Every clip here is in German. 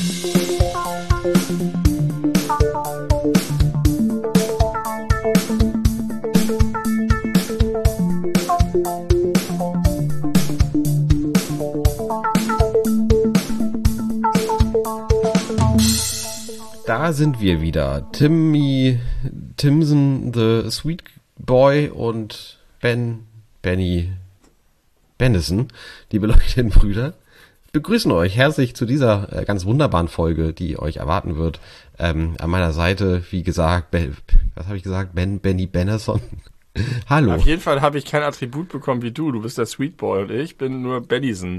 Da sind wir wieder. Timmy Timson, the Sweet Boy und Benny Bennison, die beleuchteten Brüder, begrüßen euch herzlich zu dieser ganz wunderbaren Folge, die euch erwarten wird. An meiner Seite, wie gesagt, Benny Bennison. Hallo. Auf jeden Fall habe ich kein Attribut bekommen wie du. Du bist der Sweet Boy und ich bin nur Bennison.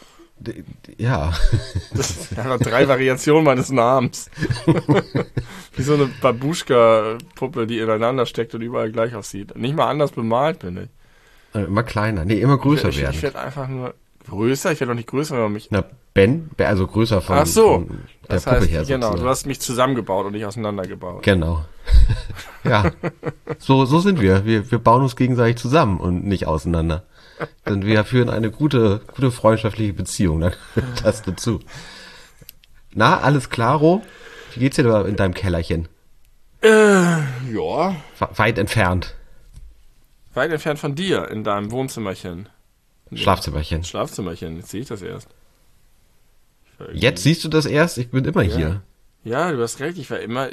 Ja. Das ist einfach 3 Variationen meines Namens. Wie so eine Babuschka-Puppe, die ineinander steckt und überall gleich aussieht. Nicht mal anders bemalt bin ich. Immer kleiner. Nee, immer größer werden. Ich werde einfach nur größer. Ich werde doch nicht größer, wenn man mich... Na, also größer von, Ach so. Von der das Puppe heißt, her. genau, sozusagen. du hast mich zusammengebaut und nicht auseinandergebaut. Genau. Ja, so sind wir. Wir bauen uns gegenseitig zusammen und nicht auseinander. Denn wir führen eine gute freundschaftliche Beziehung. Da gehört das dazu. Na, alles klaro? Wie geht's dir da in deinem Kellerchen? Ja. Weit entfernt. Weit entfernt von dir, in deinem Wohnzimmerchen. Schlafzimmerchen. Schlafzimmerchen, jetzt sehe ich das erst. Jetzt siehst du das erst? Ich bin immer hier. Ja, du hast recht, ich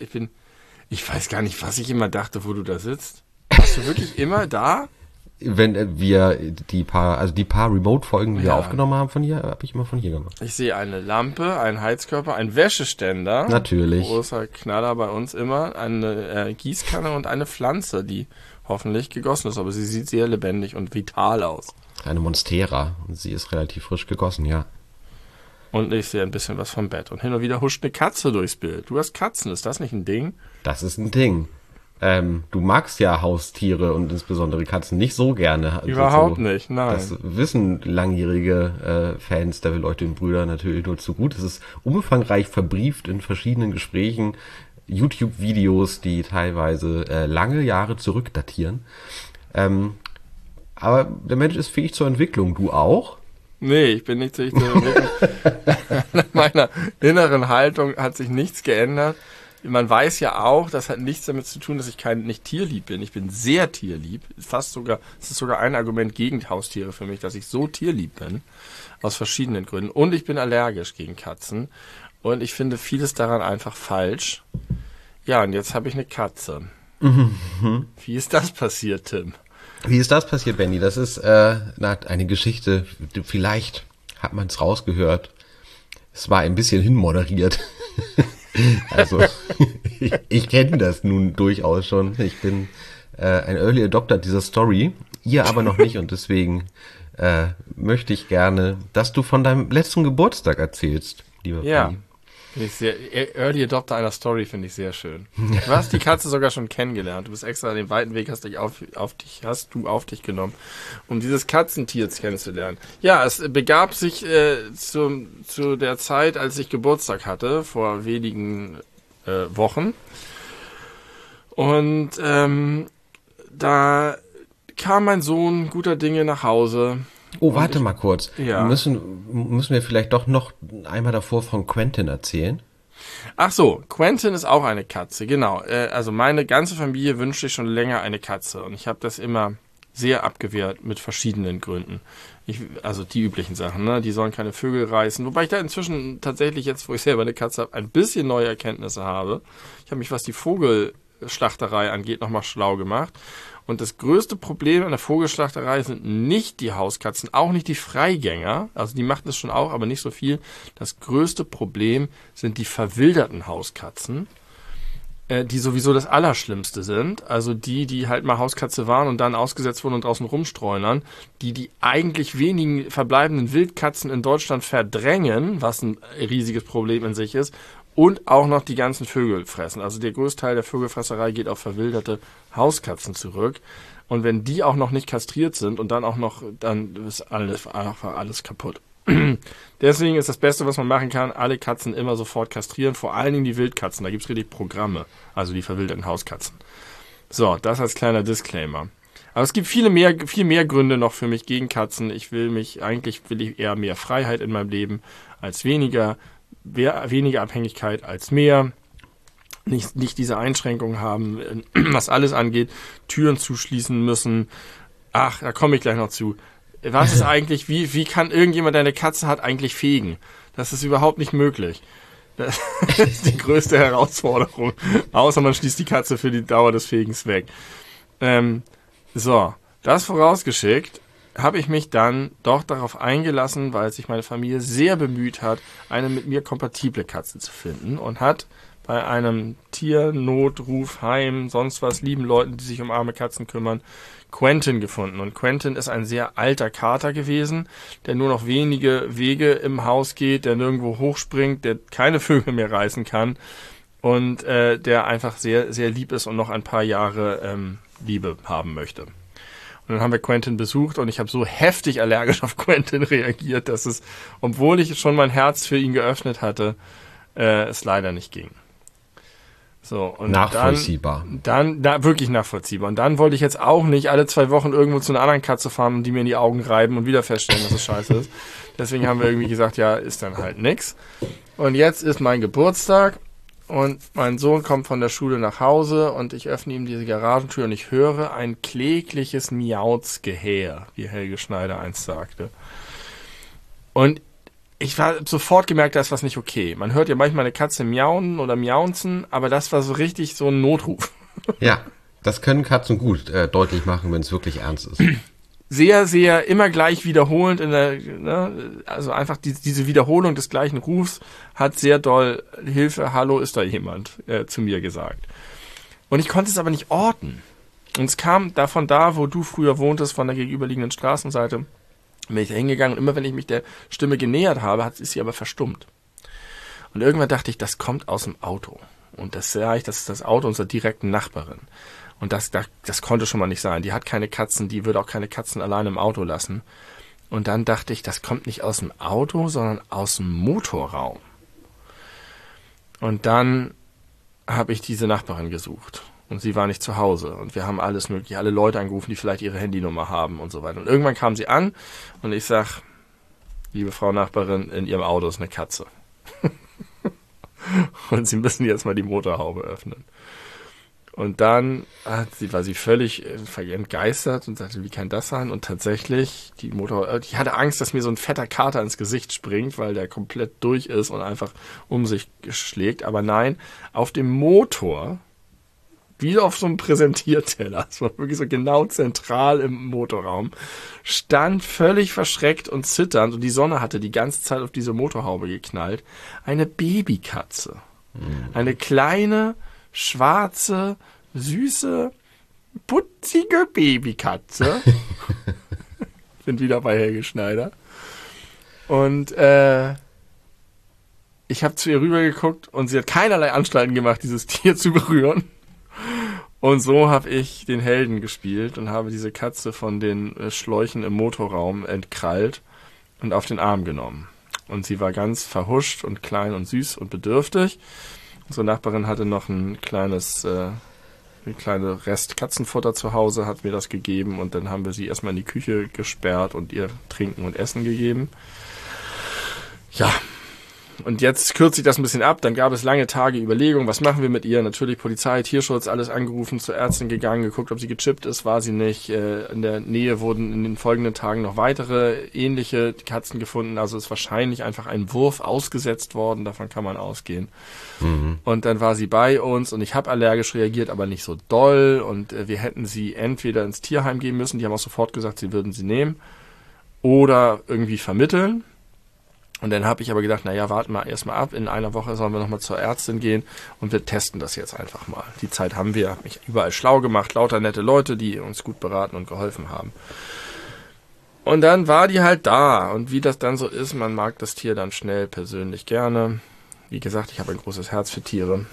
weiß gar nicht, was ich immer dachte, wo du da sitzt. Warst du wirklich immer da? Wenn wir die paar Remote-Folgen, die wir aufgenommen haben von hier, habe ich immer von hier gemacht. Ich sehe eine Lampe, einen Heizkörper, einen Wäscheständer. Natürlich. Großer Knaller bei uns immer. Eine Gießkanne und eine Pflanze, die hoffentlich gegossen ist. Aber sie sieht sehr lebendig und vital aus. Eine Monstera. Und sie ist relativ frisch gegossen, ja. Und ich sehe ein bisschen was vom Bett. Und hin und wieder huscht eine Katze durchs Bild. Du hast Katzen, ist das nicht ein Ding? Das ist ein Ding. Du magst ja Haustiere und insbesondere Katzen nicht so gerne. Also Überhaupt nicht, nein. Das wissen langjährige Fans der beleuchteten Brüder natürlich nur zu gut. Es ist umfangreich verbrieft in verschiedenen Gesprächen, YouTube-Videos, die teilweise lange Jahre zurückdatieren. Aber der Mensch ist fähig zur Entwicklung. Du auch? Nee, ich bin nicht zur Entwicklung. An meiner inneren Haltung hat sich nichts geändert. Man weiß ja auch, das hat nichts damit zu tun, dass ich nicht tierlieb bin. Ich bin sehr tierlieb. Es ist sogar ein Argument gegen Haustiere für mich, dass ich so tierlieb bin. Aus verschiedenen Gründen. Und ich bin allergisch gegen Katzen. Und ich finde vieles daran einfach falsch. Ja, und jetzt habe ich eine Katze. Mhm. Wie ist das passiert, Tim? Wie ist das passiert, Benny? Das ist eine Geschichte, vielleicht hat man es rausgehört. Es war ein bisschen hinmoderiert. Also, ich kenne das nun durchaus schon. Ich bin ein Early Adopter dieser Story, ihr aber noch nicht und deswegen möchte ich gerne, dass du von deinem letzten Geburtstag erzählst, lieber Benny. Early Adopter einer Story finde ich sehr schön. Du hast die Katze sogar schon kennengelernt. Du bist extra den weiten Weg hast du auf dich genommen, um dieses Katzentier kennenzulernen. Ja, es begab sich zu der Zeit, als ich Geburtstag hatte, vor wenigen Wochen. Und da kam mein Sohn guter Dinge nach Hause. Oh, warte mal kurz. Ja. Müssen wir vielleicht doch noch einmal davor von Quentin erzählen? Ach so, Quentin ist auch eine Katze, genau. Also meine ganze Familie wünscht sich schon länger eine Katze und ich habe das immer sehr abgewehrt mit verschiedenen Gründen. Also die üblichen Sachen, ne? Die sollen keine Vögel reißen. Wobei ich da inzwischen tatsächlich jetzt, wo ich selber eine Katze habe, ein bisschen neue Erkenntnisse habe. Ich habe mich, was die Vogelschlachterei angeht, nochmal schlau gemacht. Und das größte Problem an der Vogelschlachterei sind nicht die Hauskatzen, auch nicht die Freigänger. Also die machen das schon auch, aber nicht so viel. Das größte Problem sind die verwilderten Hauskatzen, die sowieso das Allerschlimmste sind. Also die halt mal Hauskatze waren und dann ausgesetzt wurden und draußen rumstreunern. Die eigentlich wenigen verbleibenden Wildkatzen in Deutschland verdrängen, was ein riesiges Problem in sich ist. Und auch noch die ganzen Vögel fressen. Also der Großteil der Vögelfresserei geht auf verwilderte Hauskatzen zurück. Und wenn die auch noch nicht kastriert sind und dann ist alles kaputt. Deswegen ist das Beste, was man machen kann, alle Katzen immer sofort kastrieren. Vor allen Dingen die Wildkatzen. Da gibt's richtig Programme. Also die verwilderten Hauskatzen. So, das als kleiner Disclaimer. Aber es gibt viel mehr Gründe noch für mich gegen Katzen. Eigentlich will ich eher mehr Freiheit in meinem Leben als weniger. weniger Abhängigkeit als mehr. Nicht diese Einschränkungen haben, was alles angeht, Türen zuschließen müssen. Ach, da komme ich gleich noch zu. Was ist eigentlich, wie kann irgendjemand, der eine Katze hat, eigentlich fegen? Das ist überhaupt nicht möglich. Das ist die größte Herausforderung. Außer man schließt die Katze für die Dauer des Fegens weg. So, das vorausgeschickt, habe ich mich dann doch darauf eingelassen, weil sich meine Familie sehr bemüht hat, eine mit mir kompatible Katze zu finden und hat bei einem Tiernotrufheim, sonst was, lieben Leuten, die sich um arme Katzen kümmern, Quentin gefunden. Und Quentin ist ein sehr alter Kater gewesen, der nur noch wenige Wege im Haus geht, der nirgendwo hochspringt, der keine Vögel mehr reißen kann und der einfach sehr, sehr lieb ist und noch ein paar Jahre Liebe haben möchte. Und dann haben wir Quentin besucht und ich habe so heftig allergisch auf Quentin reagiert, dass es, obwohl ich schon mein Herz für ihn geöffnet hatte, es leider nicht ging. So, und nachvollziehbar. Dann wirklich nachvollziehbar. Und dann wollte ich jetzt auch nicht alle 2 Wochen irgendwo zu einer anderen Katze fahren und die mir in die Augen reiben und wieder feststellen, dass es scheiße ist. Deswegen haben wir irgendwie gesagt, ja, ist dann halt nix. Und jetzt ist mein Geburtstag und mein Sohn kommt von der Schule nach Hause und ich öffne ihm diese Garagentür und ich höre ein klägliches Miautsgeheer, wie Helge Schneider einst sagte. Und ich war sofort gemerkt, da ist was nicht okay. Man hört ja manchmal eine Katze miauen oder miaunzen, aber das war so richtig so ein Notruf. Ja, das können Katzen gut deutlich machen, wenn es wirklich ernst ist. Sehr, sehr immer gleich wiederholend, also einfach diese Wiederholung des gleichen Rufs hat sehr doll Hilfe, hallo, ist da jemand, zu mir gesagt. Und ich konnte es aber nicht orten. Und es kam davon da, wo du früher wohntest, von der gegenüberliegenden Straßenseite, bin ich da hingegangen und immer wenn ich mich der Stimme genähert habe, ist sie aber verstummt. Und irgendwann dachte ich, das kommt aus dem Auto. Und das ist das Auto unserer direkten Nachbarin. Und das konnte schon mal nicht sein. Die hat keine Katzen, die würde auch keine Katzen alleine im Auto lassen. Und dann dachte ich, das kommt nicht aus dem Auto, sondern aus dem Motorraum. Und dann habe ich diese Nachbarin gesucht. Und sie war nicht zu Hause. Und wir haben alles mögliche, alle Leute angerufen, die vielleicht ihre Handynummer haben und so weiter. Und irgendwann kam sie an und ich sag, liebe Frau Nachbarin, in ihrem Auto ist eine Katze. Und Sie müssen jetzt mal die Motorhaube öffnen. Und dann war sie völlig entgeistert und sagte, wie kann das sein? Und tatsächlich, die hatte Angst, dass mir so ein fetter Kater ins Gesicht springt, weil der komplett durch ist und einfach um sich schlägt. Aber nein, auf dem Motor, wie auf so einem Präsentierteller, das war wirklich so genau zentral im Motorraum, stand völlig verschreckt und zitternd und die Sonne hatte die ganze Zeit auf diese Motorhaube geknallt, eine Babykatze. Eine kleine, schwarze, süße, putzige Babykatze. Bin wieder bei Helge Schneider. Und ich habe zu ihr rübergeguckt und sie hat keinerlei Anstalten gemacht, dieses Tier zu berühren. Und so habe ich den Helden gespielt und habe diese Katze von den Schläuchen im Motorraum entkrallt und auf den Arm genommen. Und sie war ganz verhuscht und klein und süß und bedürftig. Unsere Nachbarin hatte noch ein kleine Rest Katzenfutter zu Hause, hat mir das gegeben und dann haben wir sie erstmal in die Küche gesperrt und ihr Trinken und Essen gegeben. Ja. Und jetzt kürze ich das ein bisschen ab. Dann gab es lange Tage Überlegungen, was machen wir mit ihr? Natürlich Polizei, Tierschutz, alles angerufen, zur Ärztin gegangen, geguckt, ob sie gechippt ist, war sie nicht. In der Nähe wurden in den folgenden Tagen noch weitere ähnliche Katzen gefunden. Also ist wahrscheinlich einfach ein Wurf ausgesetzt worden, davon kann man ausgehen. Mhm. Und dann war sie bei uns und ich habe allergisch reagiert, aber nicht so doll. Und wir hätten sie entweder ins Tierheim geben müssen, die haben auch sofort gesagt, sie würden sie nehmen, oder irgendwie vermitteln. Und dann habe ich aber gedacht, naja, warten wir erstmal ab. In einer Woche sollen wir nochmal zur Ärztin gehen und wir testen das jetzt einfach mal. Die Zeit haben wir. Mich überall schlau gemacht, lauter nette Leute, die uns gut beraten und geholfen haben. Und dann war die halt da. Und wie das dann so ist, man mag das Tier dann schnell persönlich gerne. Wie gesagt, ich habe ein großes Herz für Tiere.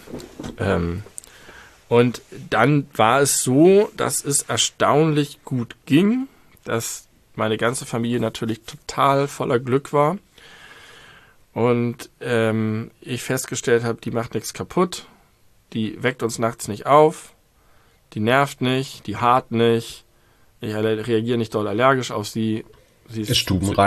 Und dann war es so, dass es erstaunlich gut ging, dass meine ganze Familie natürlich total voller Glück war. Und ich festgestellt habe, die macht nichts kaputt, die weckt uns nachts nicht auf, die nervt nicht, die haart nicht, ich reagiere nicht doll allergisch auf sie. Sie ist stubenrein?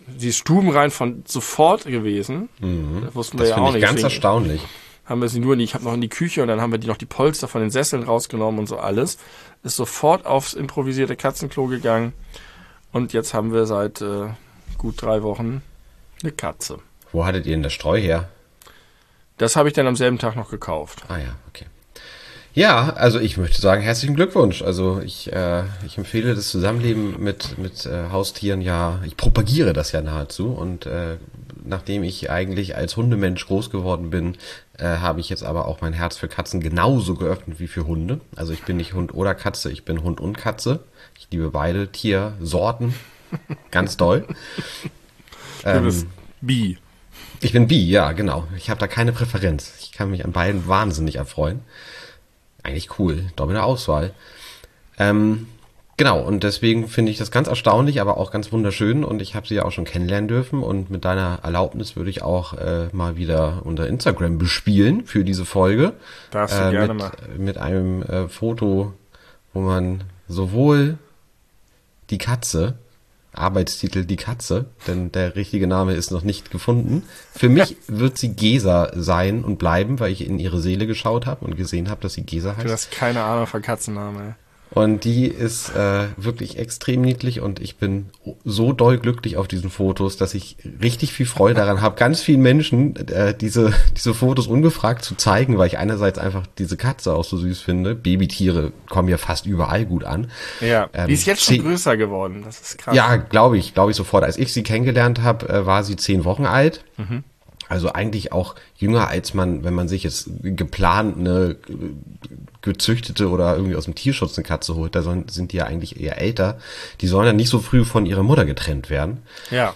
sie ist stubenrein von sofort gewesen. Das wussten wir Das ja finde auch ich nicht. ganz Deswegen erstaunlich. haben wir sie ich habe noch in die Küche und dann haben wir die noch die Polster von den Sesseln rausgenommen und so alles. Ist sofort aufs improvisierte Katzenklo gegangen. Und jetzt haben wir seit gut 3 Wochen eine Katze. Wo hattet ihr denn das Streu her? Das habe ich dann am selben Tag noch gekauft. Ah ja, okay. Ja, also ich möchte sagen, herzlichen Glückwunsch. Also ich empfehle das Zusammenleben mit Haustieren ja, ich propagiere das ja nahezu. Und nachdem ich eigentlich als Hundemensch groß geworden bin, habe ich jetzt aber auch mein Herz für Katzen genauso geöffnet wie für Hunde. Also ich bin nicht Hund oder Katze, ich bin Hund und Katze. Ich liebe beide Tiersorten ganz doll. Du bist Bi. Ich bin bi, ja, genau. Ich habe da keine Präferenz. Ich kann mich an beiden wahnsinnig erfreuen. Eigentlich cool, doppelte Auswahl. Genau, und deswegen finde ich das ganz erstaunlich, aber auch ganz wunderschön. Und ich habe sie ja auch schon kennenlernen dürfen. Und mit deiner Erlaubnis würde ich auch mal wieder unser Instagram bespielen für diese Folge. Darfst du gerne machen. Mit einem Foto, wo man sowohl die Katze, Arbeitstitel Die Katze, denn der richtige Name ist noch nicht gefunden. Für mich wird sie Gesa sein und bleiben, weil ich in ihre Seele geschaut habe und gesehen habe, dass sie Gesa heißt. Du hast keine Ahnung von Katzennamen, ey. Und die ist wirklich extrem niedlich und ich bin so doll glücklich auf diesen Fotos, dass ich richtig viel Freude daran habe, ganz vielen Menschen diese Fotos ungefragt zu zeigen, weil ich einerseits einfach diese Katze auch so süß finde. Babytiere kommen ja fast überall gut an. Ja, die ist jetzt schon größer geworden, das ist krass. Ja, glaube ich sofort. Als ich sie kennengelernt habe, war sie 10 Wochen alt. Mhm. Also eigentlich auch jünger als man, wenn man sich jetzt geplant eine gezüchtete oder irgendwie aus dem Tierschutz eine Katze holt, sind die ja eigentlich eher älter. Die sollen ja nicht so früh von ihrer Mutter getrennt werden. Ja.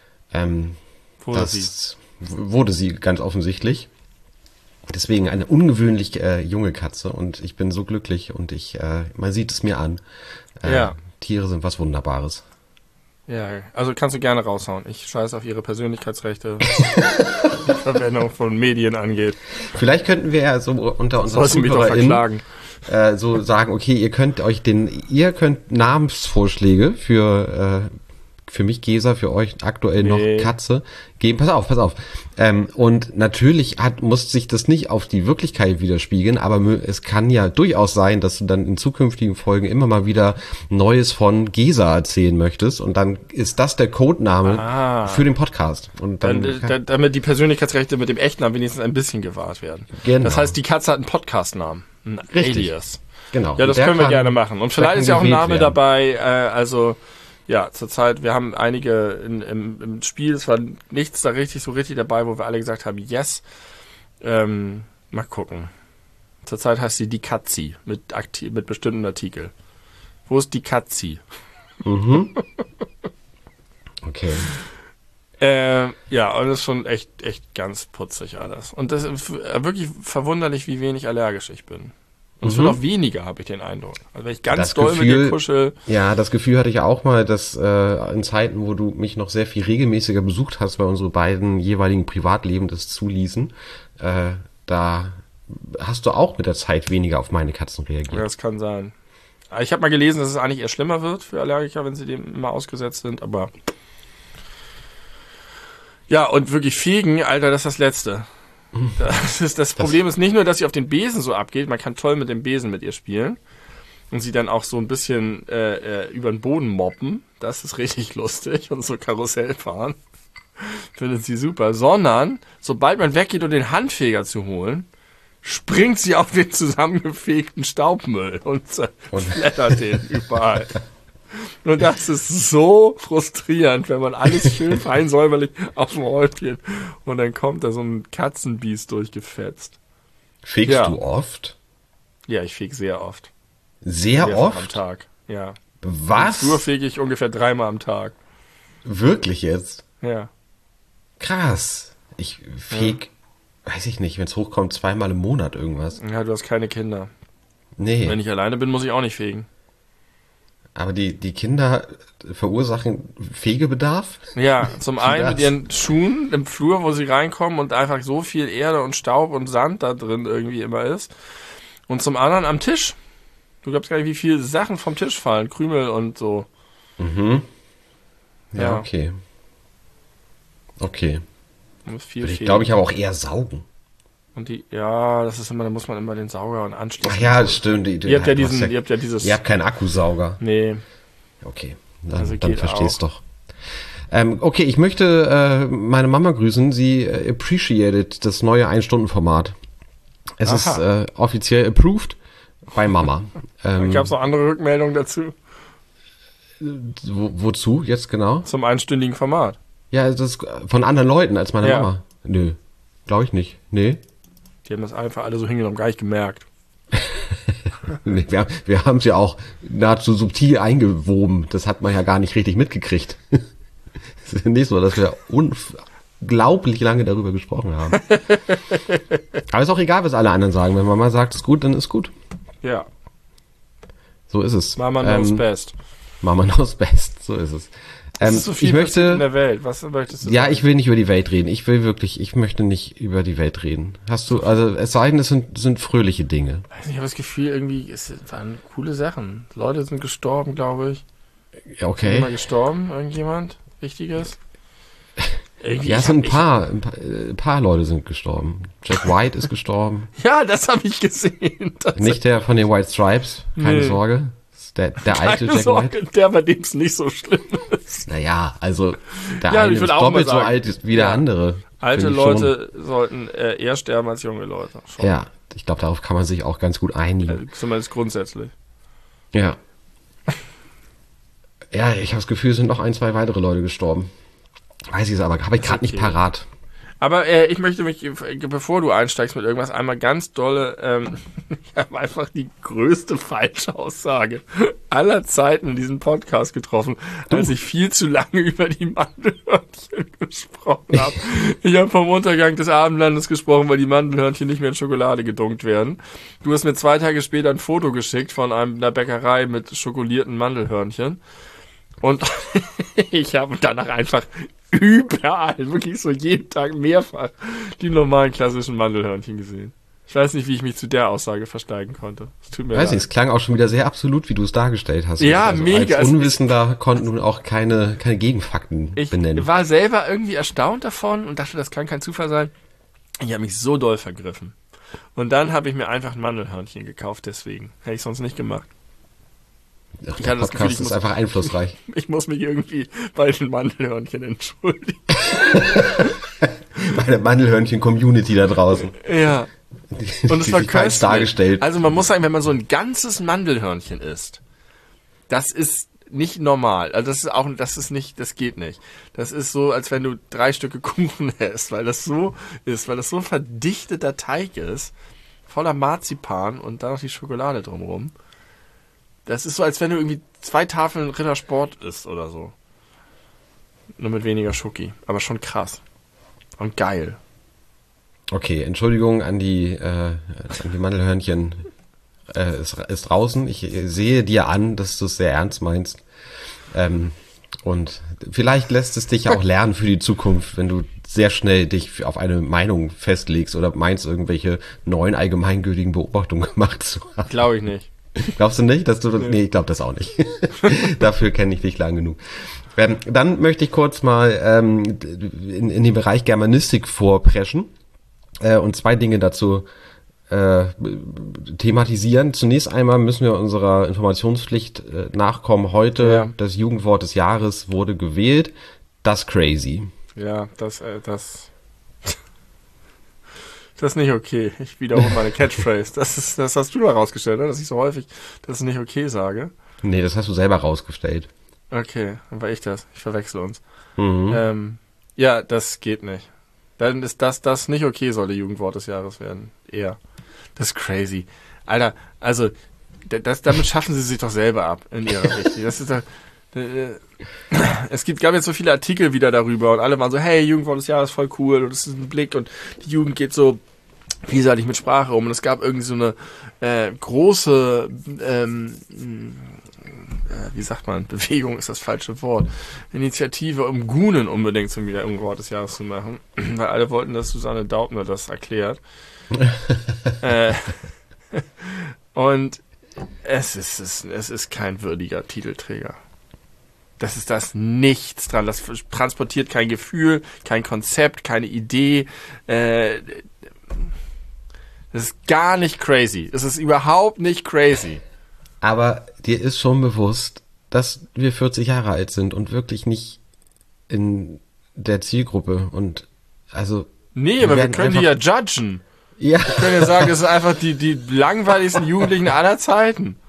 Wurde sie ganz offensichtlich. Deswegen eine ungewöhnlich junge Katze und ich bin so glücklich und man sieht es mir an. Ja. Tiere sind was Wunderbares. Ja, also kannst du gerne raushauen. Ich scheiße auf ihre Persönlichkeitsrechte, was die Verwendung von Medien angeht. Vielleicht könnten wir ja so unter unseren Sollst du mich doch verklagen. So sagen, okay, ihr könnt Namensvorschläge für mich Gesa, für euch aktuell noch Katze geben. Pass auf. Und natürlich muss sich das nicht auf die Wirklichkeit widerspiegeln, aber es kann ja durchaus sein, dass du dann in zukünftigen Folgen immer mal wieder Neues von Gesa erzählen möchtest und dann ist das der Codename für den Podcast. Und dann damit die Persönlichkeitsrechte mit dem Echtnamen wenigstens ein bisschen gewahrt werden. Genau. Das heißt, die Katze hat einen Podcastnamen, ein Alias. Genau. Ja, das können wir gerne machen. Und vielleicht ist ja auch ein Name dabei, ja, zurzeit, wir haben einige im Spiel, es war nichts da so richtig dabei, wo wir alle gesagt haben, yes. Mal gucken. Zurzeit heißt sie die Katzi mit bestimmten Artikel. Wo ist die Katzi? Mhm. Okay. Ja, und das ist schon echt ganz putzig alles. Und das ist wirklich verwunderlich, wie wenig allergisch ich bin. Und es wird auch weniger, habe ich den Eindruck. Also wenn ich ganz doll mit dir kuschel. Ja, das Gefühl hatte ich auch mal, dass in Zeiten, wo du mich noch sehr viel regelmäßiger besucht hast, weil unsere beiden jeweiligen Privatleben das zuließen, da hast du auch mit der Zeit weniger auf meine Katzen reagiert. Ja, das kann sein. Ich habe mal gelesen, dass es eigentlich eher schlimmer wird für Allergiker, wenn sie dem immer ausgesetzt sind, aber ja, und wirklich fegen, Alter, das ist das Letzte. Das Problem ist nicht nur, dass sie auf den Besen so abgeht, man kann toll mit dem Besen mit ihr spielen und sie dann auch so ein bisschen über den Boden moppen, das ist richtig lustig und so Karussell fahren, findet sie super, sondern sobald man weggeht, um den Handfeger zu holen, springt sie auf den zusammengefegten Staubmüll und flattert den überall. Und das ist so frustrierend, wenn man alles schön fein säuberlich auf dem Häufchen und dann kommt da so ein Katzenbiest durchgefetzt. Fegst du oft? Ja, ich feg sehr oft. Sehr oft? Am Tag, ja. Was? Früher fege ich ungefähr 3-mal am Tag. Wirklich jetzt? Ja. Krass. Ich feg, weiß ich nicht, wenn es hochkommt, 2-mal im Monat irgendwas. Ja, du hast keine Kinder. Nee. Wenn ich alleine bin, muss ich auch nicht fegen. Aber die Kinder verursachen Fegebedarf? Ja, zum einen mit ihren Schuhen im Flur, wo sie reinkommen und einfach so viel Erde und Staub und Sand da drin irgendwie immer ist. Und zum anderen am Tisch. Du glaubst gar nicht, wie viele Sachen vom Tisch fallen, Krümel und so. Mhm. Ja, okay. Okay. Man muss viel Ich fegen. glaube, ich habe auch eher saugen. Und das ist immer, da muss man immer den Sauger und anschließen. Ach ja, das stimmt. Ihr habt ja dieses. Ihr habt keinen Akkusauger. Nee. Okay, Also dann geht verstehst doch. Okay, ich möchte meine Mama grüßen. Sie appreciated das neue 1-Stunden-Format. Es ist offiziell approved bei Mama. Gab es noch andere Rückmeldungen dazu? Wozu jetzt genau? Zum einstündigen Format. Ja, das ist von anderen Leuten als meine Ja. Mama. Nö, glaube ich nicht. Nee. Die haben das einfach alle so hingenommen, gar nicht gemerkt. Nee, wir haben es ja auch nahezu subtil eingewoben. Das hat man ja gar nicht richtig mitgekriegt. Es ist nicht so, dass wir unglaublich lange darüber gesprochen haben. Aber ist auch egal, was alle anderen sagen. Wenn Mama sagt, es ist gut, dann ist gut. Ja. So ist es. Mama knows best. Mama knows best. So ist es. Es ist so viel ich möchte in der Welt. Was möchtest du Ja, sagen? ich will nicht über die Welt reden. Ich möchte nicht über die Welt reden. Also es sei denn, es sind fröhliche Dinge. Ich habe das Gefühl, irgendwie, es waren coole Sachen. Leute sind gestorben, glaube ich. Ja, okay. Immer gestorben, irgendjemand? Wichtiges? Irgendwie, Ja, es sind ein paar Leute sind gestorben. Jack White ist gestorben. Ja, das habe ich gesehen. Nicht der von den White Stripes, keine Nee. Sorge. Der alte Keine Jack Sorge, White. der, bei dem es nicht so schlimm ist. Naja, also der Ja, eine ich ist würde auch doppelt mal so sagen. alt wie der andere. Alte Finde ich schon. Leute sollten eher sterben als junge Leute. Schon. Ja, ich glaube, darauf kann man sich auch ganz gut einigen. Zumindest grundsätzlich. Ja. Ja, ich habe das Gefühl, es sind noch 1, 2 weitere Leute gestorben. Weiß ich es aber, habe ich gerade nicht okay. parat. Aber ich möchte mich, bevor du einsteigst mit irgendwas, einmal ganz dolle, ich habe einfach die größte Falschaussage aller Zeiten in diesem Podcast getroffen, als ich viel zu lange über die Mandelhörnchen gesprochen habe. Ich habe vom Untergang des Abendlandes gesprochen, weil die Mandelhörnchen nicht mehr in Schokolade gedunkt werden. Du hast mir 2 Tage später ein Foto geschickt von einer Bäckerei mit schokolierten Mandelhörnchen. Und ich habe danach einfach überall, wirklich so jeden Tag mehrfach, die normalen klassischen Mandelhörnchen gesehen. Ich weiß nicht, wie ich mich zu der Aussage versteigen konnte. Es tut mir Weiß leid. nicht, es klang auch schon wieder sehr absolut, wie du es dargestellt hast. Ja, also mega. Als Unwissender konnten nun auch keine Gegenfakten Ich benennen. war selber irgendwie erstaunt davon und dachte, das kann kein Zufall sein. Ich habe mich so doll vergriffen. Und dann habe ich mir einfach ein Mandelhörnchen gekauft, deswegen. Hätte ich sonst nicht gemacht. Ach, ich der hatte das Podcast Gefühl, ich ist muss- einfach einflussreich. Ich muss mich irgendwie bei den Mandelhörnchen entschuldigen. Bei der Mandelhörnchen-Community da draußen. Ja. Und es Die war sich falsch köstlich. dargestellt. Also man muss sagen, wenn man so ein ganzes Mandelhörnchen isst, das ist nicht normal. Also das geht nicht. Das ist so, als wenn du 3 Stücke Kuchen isst, weil das so ein verdichteter Teig ist, voller Marzipan und dann noch die Schokolade drumherum. Das ist so, als wenn du irgendwie 2 Tafeln Rittersport isst oder so. Nur mit weniger Schoki. Aber schon krass. Und geil. Okay, Entschuldigung an die Mandelhörnchen. Ist draußen. Ich sehe dir an, dass du es sehr ernst meinst. Und vielleicht lässt es dich ja auch lernen für die Zukunft, wenn du sehr schnell dich auf eine Meinung festlegst oder meinst, irgendwelche neuen allgemeingültigen Beobachtungen gemacht zu haben. Glaube ich nicht. Glaubst du nicht, dass du das? Nee, ich glaube das auch nicht. Dafür kenne ich dich lang genug. Dann möchte ich kurz mal in den Bereich Germanistik vorpreschen und 2 Dinge dazu thematisieren. Zunächst einmal müssen wir unserer Informationspflicht nachkommen. Heute, Ja. das Jugendwort des Jahres wurde gewählt. Das crazy. Ja, das ist nicht okay. Ich wiederhole meine Catchphrase. Das hast du da rausgestellt, ne? Dass ich so häufig das nicht okay sage. Nee, das hast du selber rausgestellt. Okay, dann war ich das. Ich verwechsel uns. Mhm. Ja, das geht nicht. Dann ist das nicht okay, sollte Jugendwort des Jahres werden. Eher. Das ist crazy. Alter, also, damit schaffen sie sich doch selber ab in ihrer Richtung. Das ist doch, es gab jetzt so viele Artikel wieder darüber und alle waren so, hey, Jugendwort des Jahres, voll cool und es ist ein Blick und die Jugend geht so vielseitig mit Sprache um und es gab irgendwie so eine große wie sagt man, Bewegung ist das falsche Wort, Initiative, um Gunen unbedingt zum Jugendwort des Jahres zu machen, weil alle wollten, dass Susanne Daubner das erklärt. Und es ist kein würdiger Titelträger. Das ist das nichts dran. Das transportiert kein Gefühl, kein Konzept, keine Idee. Das ist gar nicht crazy. Es ist überhaupt nicht crazy. Aber dir ist schon bewusst, dass wir 40 Jahre alt sind und wirklich nicht in der Zielgruppe. Und also. Nee, aber wir können die ja judgen. Ja. Wir können ja sagen, das sind einfach die langweiligsten Jugendlichen aller Zeiten.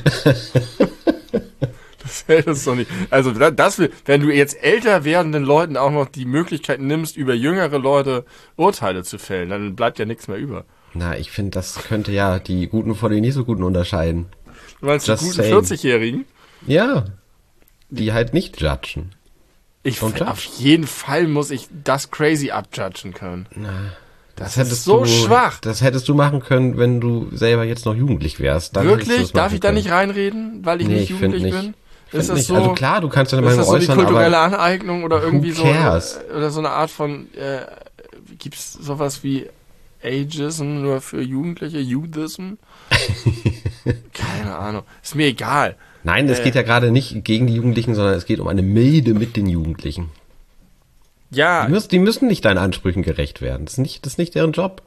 Das hält uns doch nicht. Also wenn du jetzt älter werdenden Leuten auch noch die Möglichkeit nimmst, über jüngere Leute Urteile zu fällen, dann bleibt ja nichts mehr über. Na, ich finde, das könnte ja die Guten von den nicht so Guten unterscheiden. Du meinst die guten 40-Jährigen? Ja, die halt nicht judgen. Auf jeden Fall muss ich das crazy abjudgen können. Na, das ist so schwach. Das hättest du machen können, wenn du selber jetzt noch jugendlich wärst. Dann wirklich? Darf ich da nicht reinreden, weil ich nicht jugendlich bin? Ist das so? Also klar, du kannst deine Meinung äußern, aber... Ist das so die kulturelle Aneignung oder irgendwie so? Cares? Oder so eine Art von... gibt's sowas wie Ageism nur für Jugendliche? Youthism? Keine Ahnung. Ist mir egal. Nein, es geht ja gerade nicht gegen die Jugendlichen, sondern es geht um eine Milde mit den Jugendlichen. Ja. Die müssen nicht deinen Ansprüchen gerecht werden. Das ist nicht deren Job.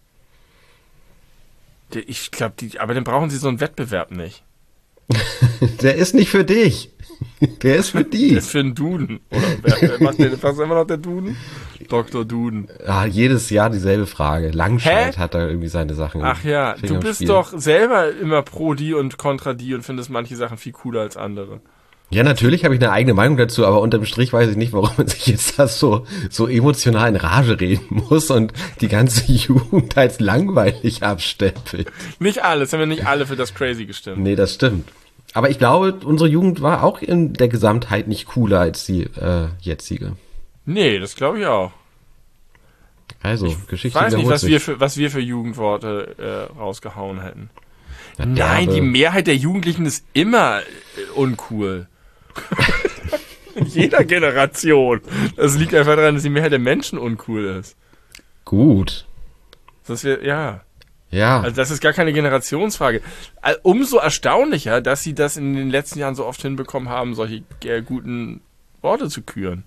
Ich glaube, aber dann brauchen sie so einen Wettbewerb nicht. Der ist nicht für dich. Der ist für die. Der ist für den Duden. Oder wer macht den fast immer noch der Duden? Dr. Duden. Ah, jedes Jahr dieselbe Frage. Langscheid hat da irgendwie seine Sachen. Ach ja, du bist doch selber immer pro die und kontra die und findest manche Sachen viel cooler als andere. Ja, natürlich habe ich eine eigene Meinung dazu, aber unterm Strich weiß ich nicht, warum man sich jetzt das so emotional in Rage reden muss und die ganze Jugend als langweilig abstempelt. Nicht alles, haben wir nicht alle für das Crazy gestimmt. Nee, das stimmt. Aber ich glaube, unsere Jugend war auch in der Gesamtheit nicht cooler als die jetzige. Nee, das glaube ich auch. Also, Geschichte wiederholt sich. Ich weiß nicht, was wir für Jugendworte rausgehauen hätten. Ja, nein, die Mehrheit der Jugendlichen ist immer uncool. In jeder Generation. Das liegt einfach daran, dass die Mehrheit der Menschen uncool ist. Gut. Ja. Ja. Also das ist gar keine Generationsfrage. Umso erstaunlicher, dass sie das in den letzten Jahren so oft hinbekommen haben, solche guten Worte zu küren.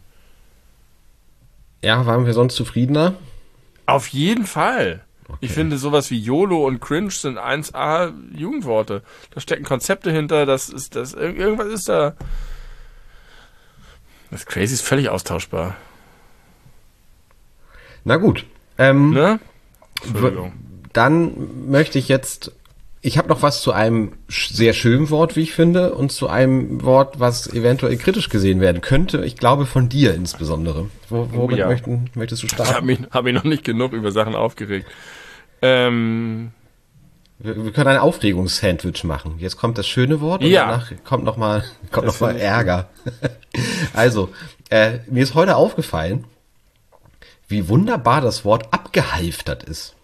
Ja, waren wir sonst zufriedener? Auf jeden Fall. Okay. Ich finde, sowas wie YOLO und Cringe sind 1A Jugendworte. Da stecken Konzepte hinter, irgendwas ist da. Das Crazy ist völlig austauschbar. Na gut. Ne? Entschuldigung. Dann möchte ich habe noch was zu einem sehr schönen Wort, wie ich finde, und zu einem Wort, was eventuell kritisch gesehen werden könnte. Ich glaube von dir insbesondere. Womit möchtest du starten? Ich hab mich noch nicht genug über Sachen aufgeregt. Wir können ein Aufregungssandwich machen. Jetzt kommt das schöne Wort und danach kommt noch mal Ärger. Also, mir ist heute aufgefallen, wie wunderbar das Wort abgehalftert ist.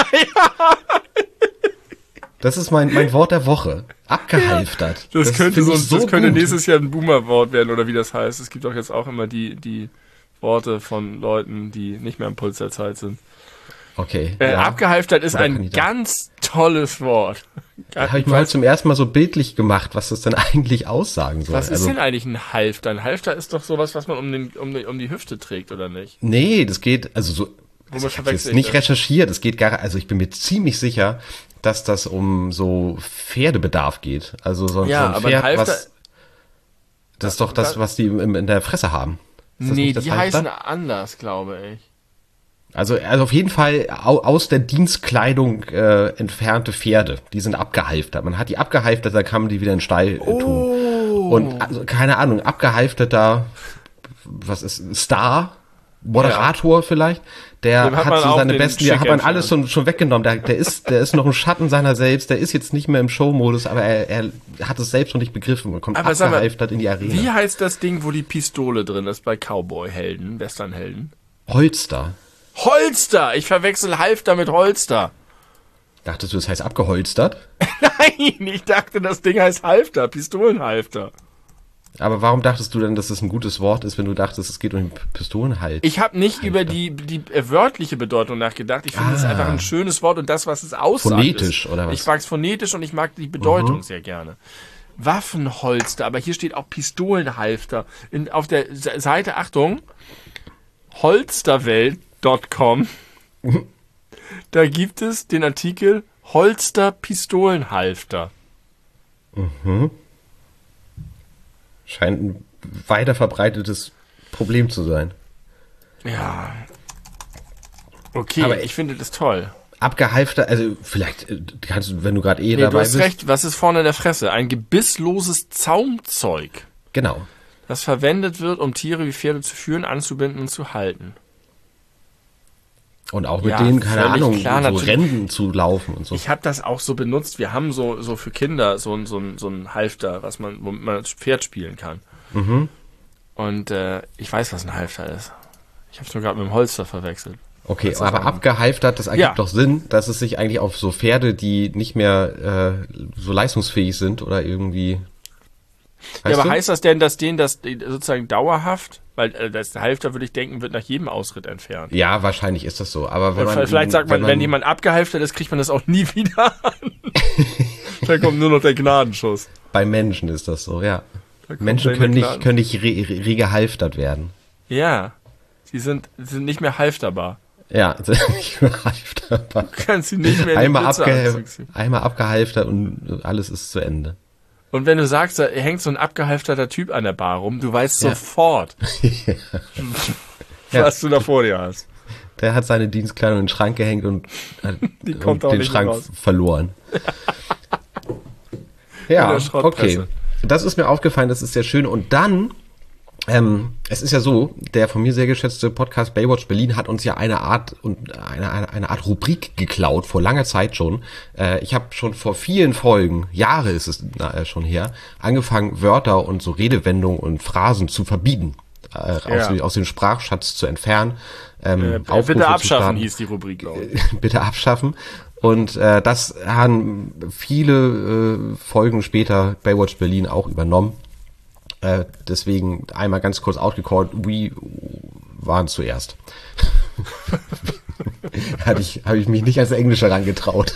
Das ist mein Wort der Woche. Abgehalftert. Das könnte nächstes Jahr ein Boomer-Wort werden, oder wie das heißt. Es gibt doch jetzt auch immer die Worte von Leuten, die nicht mehr am Puls der Zeit sind. Okay. Abgehalftert ist ein ganz tolles Wort. Habe ich mir heute zum ersten Mal so bildlich gemacht, was das denn eigentlich aussagen soll. Was ist denn eigentlich ein Halfter? Ein Halfter ist doch sowas, was man um die Hüfte trägt, oder nicht? Nee, das geht, also ich habe jetzt nicht recherchiert, es geht ich bin mir ziemlich sicher, dass das um so Pferdebedarf geht. Also so ein Pferd, das ist doch das, was die in der Fresse haben. Nee, die heißen anders, glaube ich. Also auf jeden Fall aus der Dienstkleidung entfernte Pferde, die sind abgehalftert. Man hat die abgehalftert, dann kann man die wieder in den Stall tun. Und also, keine Ahnung, abgehalfterter, was ist, Star, Moderator vielleicht, der hat so seine besten, hat man alles schon weggenommen. Der ist noch ein Schatten seiner selbst, der ist jetzt nicht mehr im Showmodus, aber er hat es selbst noch nicht begriffen und kommt abgehalftert in die Arena. Wie heißt das Ding, wo die Pistole drin ist bei Cowboy-Helden, Western-Helden? Holster. Holster! Ich verwechsel Halfter mit Holster. Dachtest du, das heißt abgeholstert? Nein, ich dachte, das Ding heißt Halfter, Pistolenhalfter. Aber warum dachtest du denn, dass es ein gutes Wort ist, wenn du dachtest, es geht um den Pistolenhalt? Ich habe nicht über die wörtliche Bedeutung nachgedacht. Ich finde es einfach ein schönes Wort und das, was es aussagt. Phonetisch, oder was? Ich mag es phonetisch und ich mag die Bedeutung sehr gerne. Waffenholster, aber hier steht auch Pistolenhalfter. Auf der Seite, Achtung, holsterwelt.com, da gibt es den Artikel Holster-Pistolenhalfter. Scheint ein weiter verbreitetes Problem zu sein. Ja. Okay, Aber ich finde das toll. Abgehalfter, also vielleicht kannst du, wenn du gerade dabei du hast bist. recht, was ist vorne in der Fresse? Ein gebissloses Zaumzeug, Genau. das verwendet wird, um Tiere wie Pferde zu führen, anzubinden und zu halten. Und auch mit Ja, denen, keine völlig Ahnung, klar, so natürlich. Rennen zu laufen und so. Ich habe das auch so benutzt. Wir haben so für Kinder so ein Halfter, womit man das Pferd spielen kann. Und ich weiß, was ein Halfter ist. Ich habe es nur gerade mit dem Holster verwechselt. Okay, aber abgehalftert, das ergibt doch Sinn, dass es sich eigentlich auf so Pferde, die nicht mehr so leistungsfähig sind oder irgendwie... Ja, aber heißt das denn, dass denen das sozusagen dauerhaft, weil das Halfter, würde ich denken, wird nach jedem Ausritt entfernt. Ja, wahrscheinlich ist das so. Aber wenn Und man, vielleicht sagt man, wenn jemand abgehalftert ist, kriegt man das auch nie wieder an. Da kommt nur noch der Gnadenschuss. Bei Menschen ist das so, ja. Menschen können nicht regehalftert werden. Ja, sie sind nicht mehr halfterbar. Ja, nicht mehr halfterbar. Du kannst sie nicht mehr in die Pizza einmal abgehalftert und alles ist zu Ende. Und wenn du sagst, da hängt so ein abgehalfterter Typ an der Bar rum, du weißt sofort, was du da vor dir hast. Der hat seine Dienstkleidung in den Schrank gehängt und den Schrank verloren. Ja, okay. Das ist mir aufgefallen, das ist sehr schön. Und dann, es ist ja so, der von mir sehr geschätzte Podcast Baywatch Berlin hat uns ja eine Art Rubrik geklaut, vor langer Zeit schon. Ich habe schon vor vielen Folgen, Jahre ist es schon her, angefangen, Wörter und so Redewendungen und Phrasen zu verbieten. Aus dem Sprachschatz zu entfernen. Bitte abschaffen hieß die Rubrik, glaube ich. Bitte abschaffen. Und das haben viele Folgen später Baywatch Berlin auch übernommen. Deswegen einmal ganz kurz outgecallt, we waren zuerst. Habe ich mich nicht als Englischer rangetraut.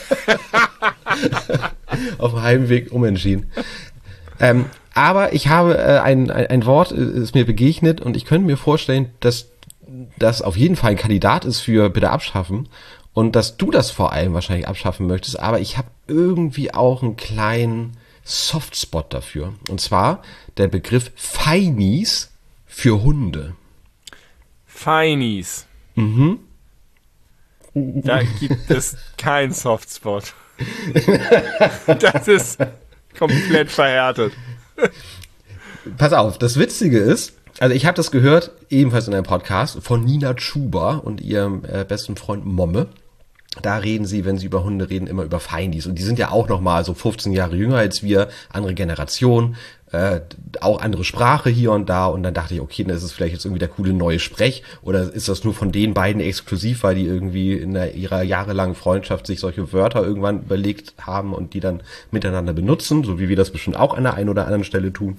Auf dem Heimweg umentschieden. Aber ich habe ein Wort ist mir begegnet und ich könnte mir vorstellen, dass das auf jeden Fall ein Kandidat ist für bitte abschaffen und dass du das vor allem wahrscheinlich abschaffen möchtest, aber ich habe irgendwie auch einen kleinen Softspot dafür. Und zwar der Begriff Feinies für Hunde. Feinies. Da gibt es keinen Softspot. Das ist komplett verhärtet. Pass auf, das Witzige ist, also ich habe das gehört, ebenfalls in einem Podcast von Nina Chuba und ihrem besten Freund Momme. Da reden sie, wenn sie über Hunde reden, immer über Feinies. Und die sind ja auch noch mal so 15 Jahre jünger als wir, andere Generation, auch andere Sprache hier und da. Und dann dachte ich, okay, das ist vielleicht jetzt irgendwie der coole neue Sprech. Oder ist das nur von den beiden exklusiv, weil die irgendwie in ihrer jahrelangen Freundschaft sich solche Wörter irgendwann überlegt haben und die dann miteinander benutzen, so wie wir das bestimmt auch an der einen oder anderen Stelle tun.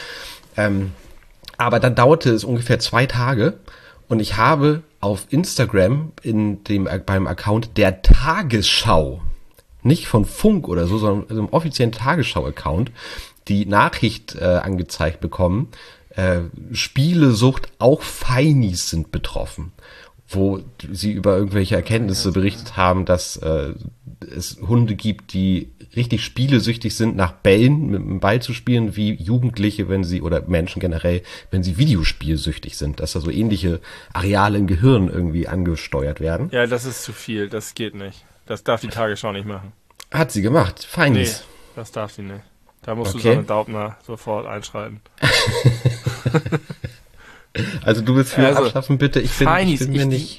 Aber dann dauerte es ungefähr 2 Tage und ich habe auf Instagram beim Account der Tagesschau, nicht von Funk oder so, sondern im offiziellen Tagesschau-Account, die Nachricht angezeigt bekommen, Spielesucht, auch Feinies sind betroffen, wo sie über irgendwelche Erkenntnisse berichtet haben, dass es Hunde gibt, die richtig spielesüchtig sind, nach Bällen mit dem Ball zu spielen, wie Jugendliche, oder Menschen generell, wenn sie videospielsüchtig sind, dass da so ähnliche Areale im Gehirn irgendwie angesteuert werden. Ja, das ist zu viel, das geht nicht. Das darf die Tagesschau nicht machen. Hat sie gemacht, Feinies. Nee, das darf sie nicht. Da musst du so eine Daubner sofort einschreiten. Also du willst für abschaffen, bitte. Ich bin mir nicht...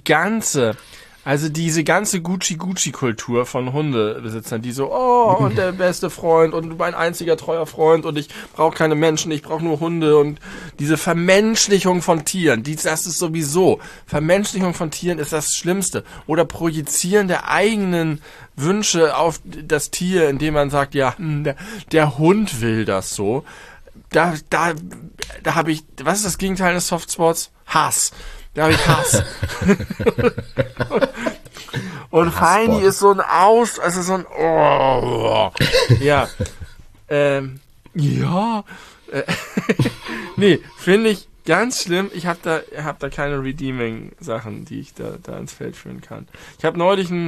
Diese ganze Gucci-Kultur von Hundebesitzern, die so, und der beste Freund und mein einziger treuer Freund und ich brauche keine Menschen, ich brauche nur Hunde und diese Vermenschlichung von Tieren, das ist sowieso, Vermenschlichung von Tieren ist das Schlimmste. Oder Projizieren der eigenen Wünsche auf das Tier, indem man sagt, ja, der Hund will das so. Da habe ich, was ist das Gegenteil des Softspots? Hass. Da habe ich Hass. Und Feini ist so ein ja. Ja. Nee, finde ich ganz schlimm. Ich hab da keine Redeeming-Sachen, die ich da ins Feld führen kann. Ich habe neulich ich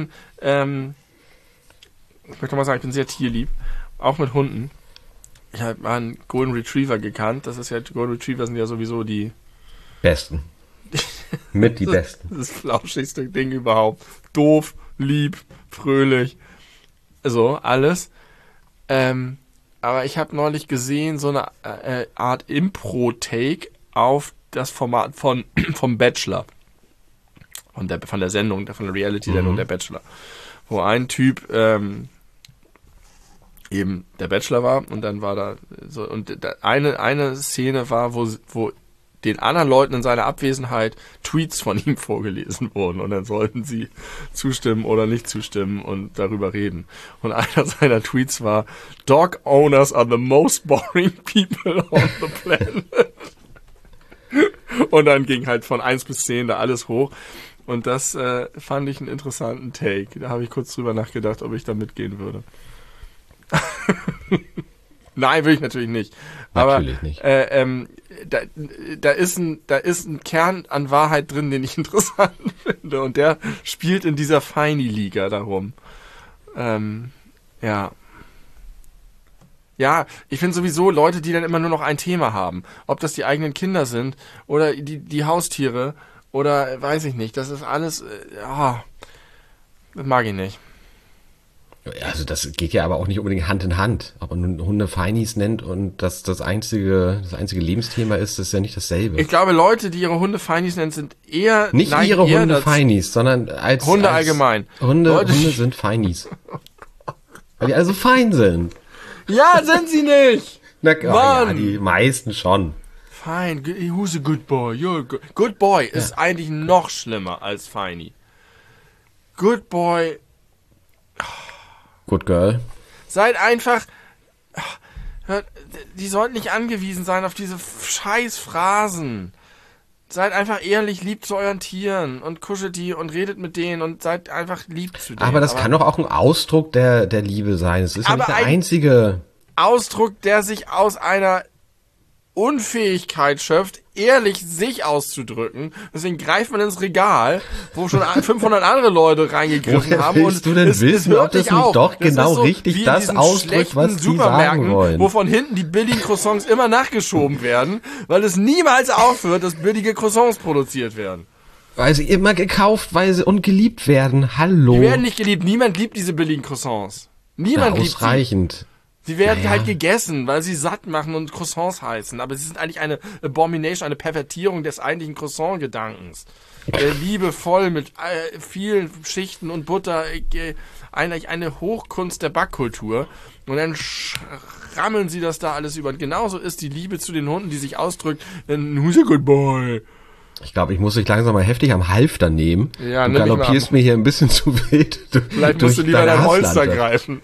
möchte mal sagen, ich bin sehr tierlieb. Auch mit Hunden. Ich habe mal einen Golden Retriever gekannt. Golden Retriever sind ja sowieso die Besten. Mit die Besten. Das flauschigste Ding überhaupt. Doof, lieb, fröhlich. So, alles. Aber ich habe neulich gesehen, so eine Art Impro-Take auf das Format vom Bachelor. Von der Sendung, von der Reality-Sendung der Bachelor. Wo ein Typ eben der Bachelor war und dann war da so, und eine Szene war, wo den anderen Leuten in seiner Abwesenheit Tweets von ihm vorgelesen wurden und dann sollten sie zustimmen oder nicht zustimmen und darüber reden. Und einer seiner Tweets war: Dog owners are the most boring people on the planet. Und dann ging halt von 1 bis 10 da alles hoch. Und das fand ich einen interessanten Take. Da habe ich kurz drüber nachgedacht, ob ich da mitgehen würde. Nein, will ich natürlich nicht. Natürlich aber, nicht. Da ist ein Kern an Wahrheit drin, den ich interessant finde. Und der spielt in dieser Feini-Liga darum. Ja. Ja, ich finde sowieso Leute, die dann immer nur noch ein Thema haben. Ob das die eigenen Kinder sind oder die Haustiere oder weiß ich nicht. Das ist alles, das mag ich nicht. Also das geht ja aber auch nicht unbedingt Hand in Hand. Ob man nun Hunde Feinis nennt und das einzige Lebensthema ist, ist ja nicht dasselbe. Ich glaube, Leute, die ihre Hunde Feinis nennen, sind eher... Nicht ihre Hunde Feinis, sondern als... Hunde allgemein. Hunde sind Feinis. Weil die also fein sind. Ja, sind sie nicht! Na ja, die meisten schon. Fine, who's a good boy? You're a good boy ist eigentlich noch schlimmer als Feini. Good boy... Good girl. Seid einfach... Die sollten nicht angewiesen sein auf diese scheiß Phrasen. Seid einfach ehrlich lieb zu euren Tieren und kuschelt die und redet mit denen und seid einfach lieb zu denen. Aber das kann doch auch ein Ausdruck der Liebe sein. Es ist ja nicht der einzige Ausdruck, der sich aus einer Unfähigkeit schöpft, ehrlich sich auszudrücken. Deswegen greift man ins Regal, wo schon 500 andere Leute reingegriffen haben. Willst du denn wissen, ob das nicht doch genau richtig das ausdrückt, was die sagen wollen? Wo von hinten die billigen Croissants immer nachgeschoben werden, weil es niemals aufhört, dass billige Croissants produziert werden. Weil sie immer gekauft, und geliebt werden. Hallo. Die werden nicht geliebt. Niemand liebt diese billigen Croissants. Niemand liebt sie. Ausreichend. Sie werden halt gegessen, weil sie satt machen und Croissants heißen. Aber sie sind eigentlich eine Abomination, eine Pervertierung des eigentlichen Croissant-Gedankens. Liebevoll mit vielen Schichten und Butter. Eigentlich eine Hochkunst der Backkultur. Und dann rammeln sie das da alles über. Und genauso ist die Liebe zu den Hunden, die sich ausdrückt, who's a good boy? Ich glaube, ich muss dich langsam mal heftig am Halfter nehmen. Ja, du galoppierst mir hier ein bisschen zu wild. Vielleicht musst du lieber dein Holster greifen.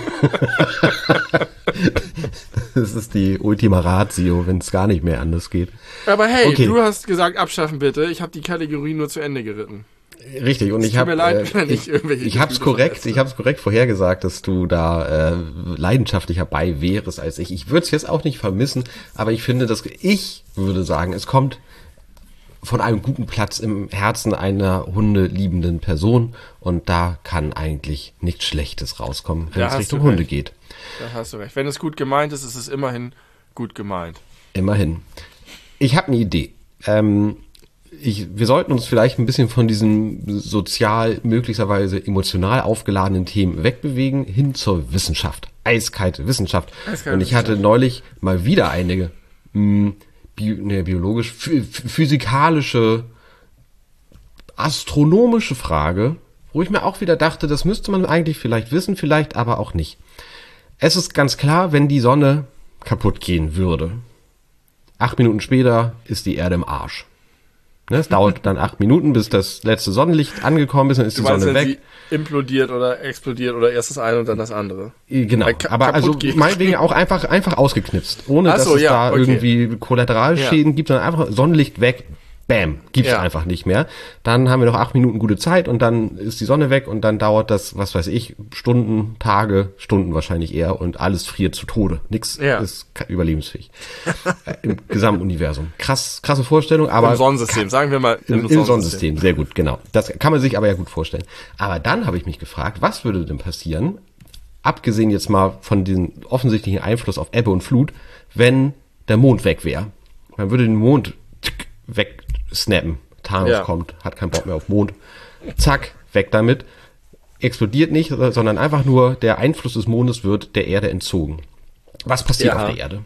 Das ist die Ultima Ratio, wenn es gar nicht mehr anders geht. Aber hey, Du hast gesagt, abschaffen bitte. Ich habe die Kategorie nur zu Ende geritten. Richtig, und ich habe hab's korrekt vorhergesagt, dass du da leidenschaftlicher bei wärst als ich. Ich würde es jetzt auch nicht vermissen, aber ich würde sagen, es kommt von einem guten Platz im Herzen einer hundeliebenden Person und da kann eigentlich nichts Schlechtes rauskommen, wenn es Richtung Hunde geht. Da hast du recht. Wenn es gut gemeint ist, ist es immerhin gut gemeint. Immerhin. Ich habe eine Idee. Wir sollten uns vielleicht ein bisschen von diesen sozial, möglicherweise emotional aufgeladenen Themen wegbewegen, hin zur Wissenschaft. Eiskalte Wissenschaft. Und ich hatte neulich mal wieder eine biologisch, physikalische, astronomische Frage, wo ich mir auch wieder dachte, das müsste man eigentlich vielleicht wissen, vielleicht aber auch nicht. Es ist ganz klar, wenn die Sonne kaputt gehen würde, 8 Minuten später ist die Erde im Arsch. Es dauert dann 8 Minuten, bis das letzte Sonnenlicht angekommen ist, dann ist die Sonne weg. Sie implodiert oder explodiert oder erst das eine und dann das andere. Genau, aber also meinetwegen auch einfach ausgeknipst, ohne dass es irgendwie Kollateralschäden gibt, sondern einfach Sonnenlicht weg, bam, gibt's Ja. einfach nicht mehr. Dann haben wir noch 8 Minuten gute Zeit und dann ist die Sonne weg und dann dauert das, was weiß ich, Stunden, Tage, Stunden wahrscheinlich eher und alles friert zu Tode. Nix Ja. ist überlebensfähig. Im Gesamtuniversum. Krasse Vorstellung, aber Im Sonnensystem, sagen wir mal im Sonnensystem, sehr gut, genau. Das kann man sich aber ja gut vorstellen. Aber dann habe ich mich gefragt, was würde denn passieren, abgesehen jetzt mal von dem offensichtlichen Einfluss auf Ebbe und Flut, wenn der Mond weg wäre? Man würde den Mond wegsnappen. Thanos Ja. kommt, hat keinen Bock mehr auf Mond. Zack, weg damit. Explodiert nicht, sondern einfach nur der Einfluss des Mondes wird der Erde entzogen. Was passiert Ja. auf der Erde?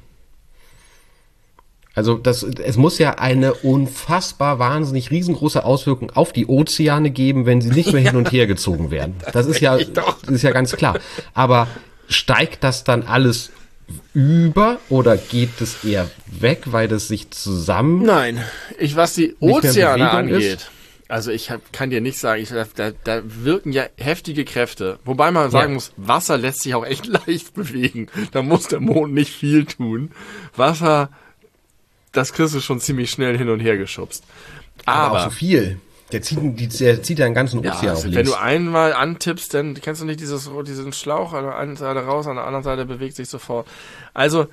Also es muss ja eine unfassbar wahnsinnig riesengroße Auswirkung auf die Ozeane geben, wenn sie nicht mehr hin und her gezogen werden. Das ist ja ganz klar. Aber steigt das dann alles über oder geht es eher weg, weil das sich zusammen... Nein, was die mehr in Ozeane Bewegung ist? angeht, also kann dir nicht sagen, da wirken ja heftige Kräfte. Wobei man sagen muss, Wasser lässt sich auch echt leicht bewegen. Da muss der Mond nicht viel tun. Wasser, das kriegst du schon ziemlich schnell hin und her geschubst. Aber auch so viel. Der zieht den ganzen Ozean auf also wenn links. du einmal antippst, dann kennst du nicht diesen Schlauch an der einen Seite raus, an der anderen Seite bewegt sich sofort. Also,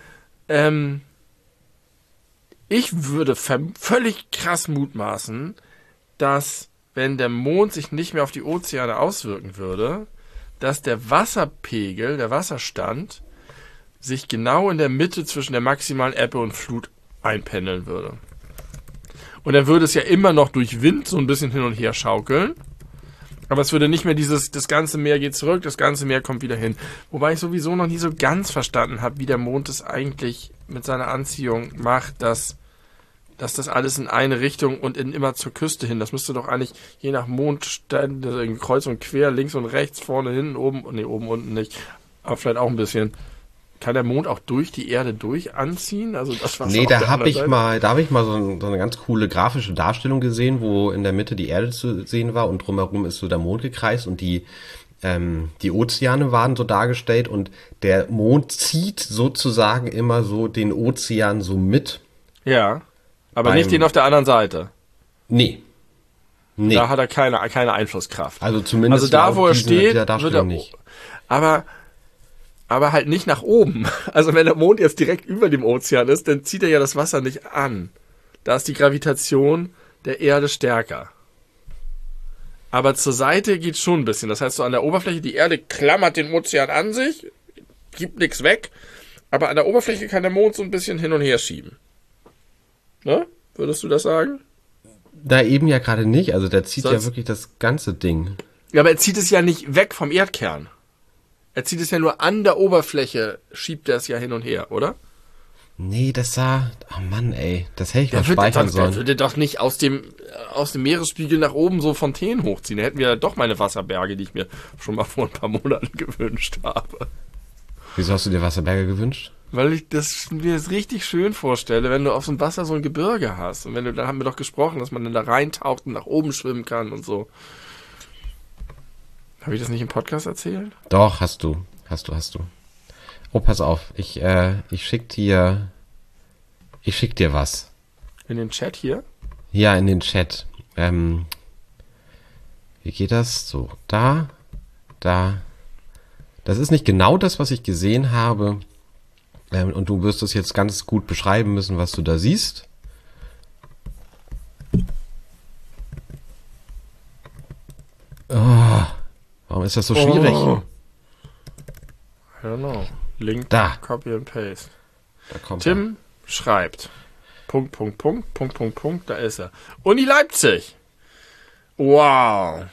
ich würde völlig krass mutmaßen, dass wenn der Mond sich nicht mehr auf die Ozeane auswirken würde, dass der Wasserpegel, der Wasserstand, sich genau in der Mitte zwischen der maximalen Ebbe und Flut einpendeln würde. Und dann würde es ja immer noch durch Wind so ein bisschen hin und her schaukeln. Aber es würde nicht mehr das ganze Meer geht zurück, das ganze Meer kommt wieder hin. Wobei ich sowieso noch nie so ganz verstanden habe, wie der Mond es eigentlich mit seiner Anziehung macht, dass das alles in eine Richtung und immer zur Küste hin. Das müsste doch eigentlich je nach Mondstand, kreuz und quer, links und rechts, vorne, hinten, oben, oben, unten nicht. Aber vielleicht auch ein bisschen. Kann der Mond auch durch die Erde durch anziehen? Also das war Nee, da habe ich mal so eine ganz coole grafische Darstellung gesehen, wo in der Mitte die Erde zu sehen war und drumherum ist so der Mond gekreist und die Ozeane waren so dargestellt und der Mond zieht sozusagen immer so den Ozean so mit. Ja, aber nicht den auf der anderen Seite. Nee. Da hat er keine Einflusskraft. Also zumindest also da, wo er steht, wird er nicht. Aber halt nicht nach oben. Also wenn der Mond jetzt direkt über dem Ozean ist, dann zieht er ja das Wasser nicht an. Da ist die Gravitation der Erde stärker. Aber zur Seite geht schon ein bisschen. Das heißt, so an der Oberfläche, die Erde klammert den Ozean an sich, gibt nichts weg, aber an der Oberfläche kann der Mond so ein bisschen hin und her schieben. Ne? Würdest du das sagen? Da eben ja gerade nicht. Also der zieht ja Sonst- wirklich das ganze Ding. Ja, aber er zieht es ja nicht weg vom Erdkern. Er zieht es ja nur an der Oberfläche, schiebt er es ja hin und her, oder? Nee, oh Mann, ey, das hätte ich mal Der speichern sollen. würde doch nicht aus dem Meeresspiegel nach oben so Fontänen hochziehen. Da hätten wir ja doch meine Wasserberge, die ich mir schon mal vor ein paar Monaten gewünscht habe. Wieso hast du dir Wasserberge gewünscht? Weil ich mir das richtig schön vorstelle, wenn du auf so einem Wasser so ein Gebirge hast. Und dann haben wir doch gesprochen, dass man dann da reintaucht und nach oben schwimmen kann und so. Habe ich das nicht im Podcast erzählt? Doch, hast du. Oh, pass auf, ich schick dir was. In den Chat hier? Ja, in den Chat. Wie geht das? So, da. Das ist nicht genau das, was ich gesehen habe. Und du wirst es jetzt ganz gut beschreiben müssen, was du da siehst. Oh, warum ist das so schwierig? Oh. I don't know. Link, Da. Copy and Paste. Da kommt Tim schreibt. Punkt, da ist er. Uni Leipzig. Wow.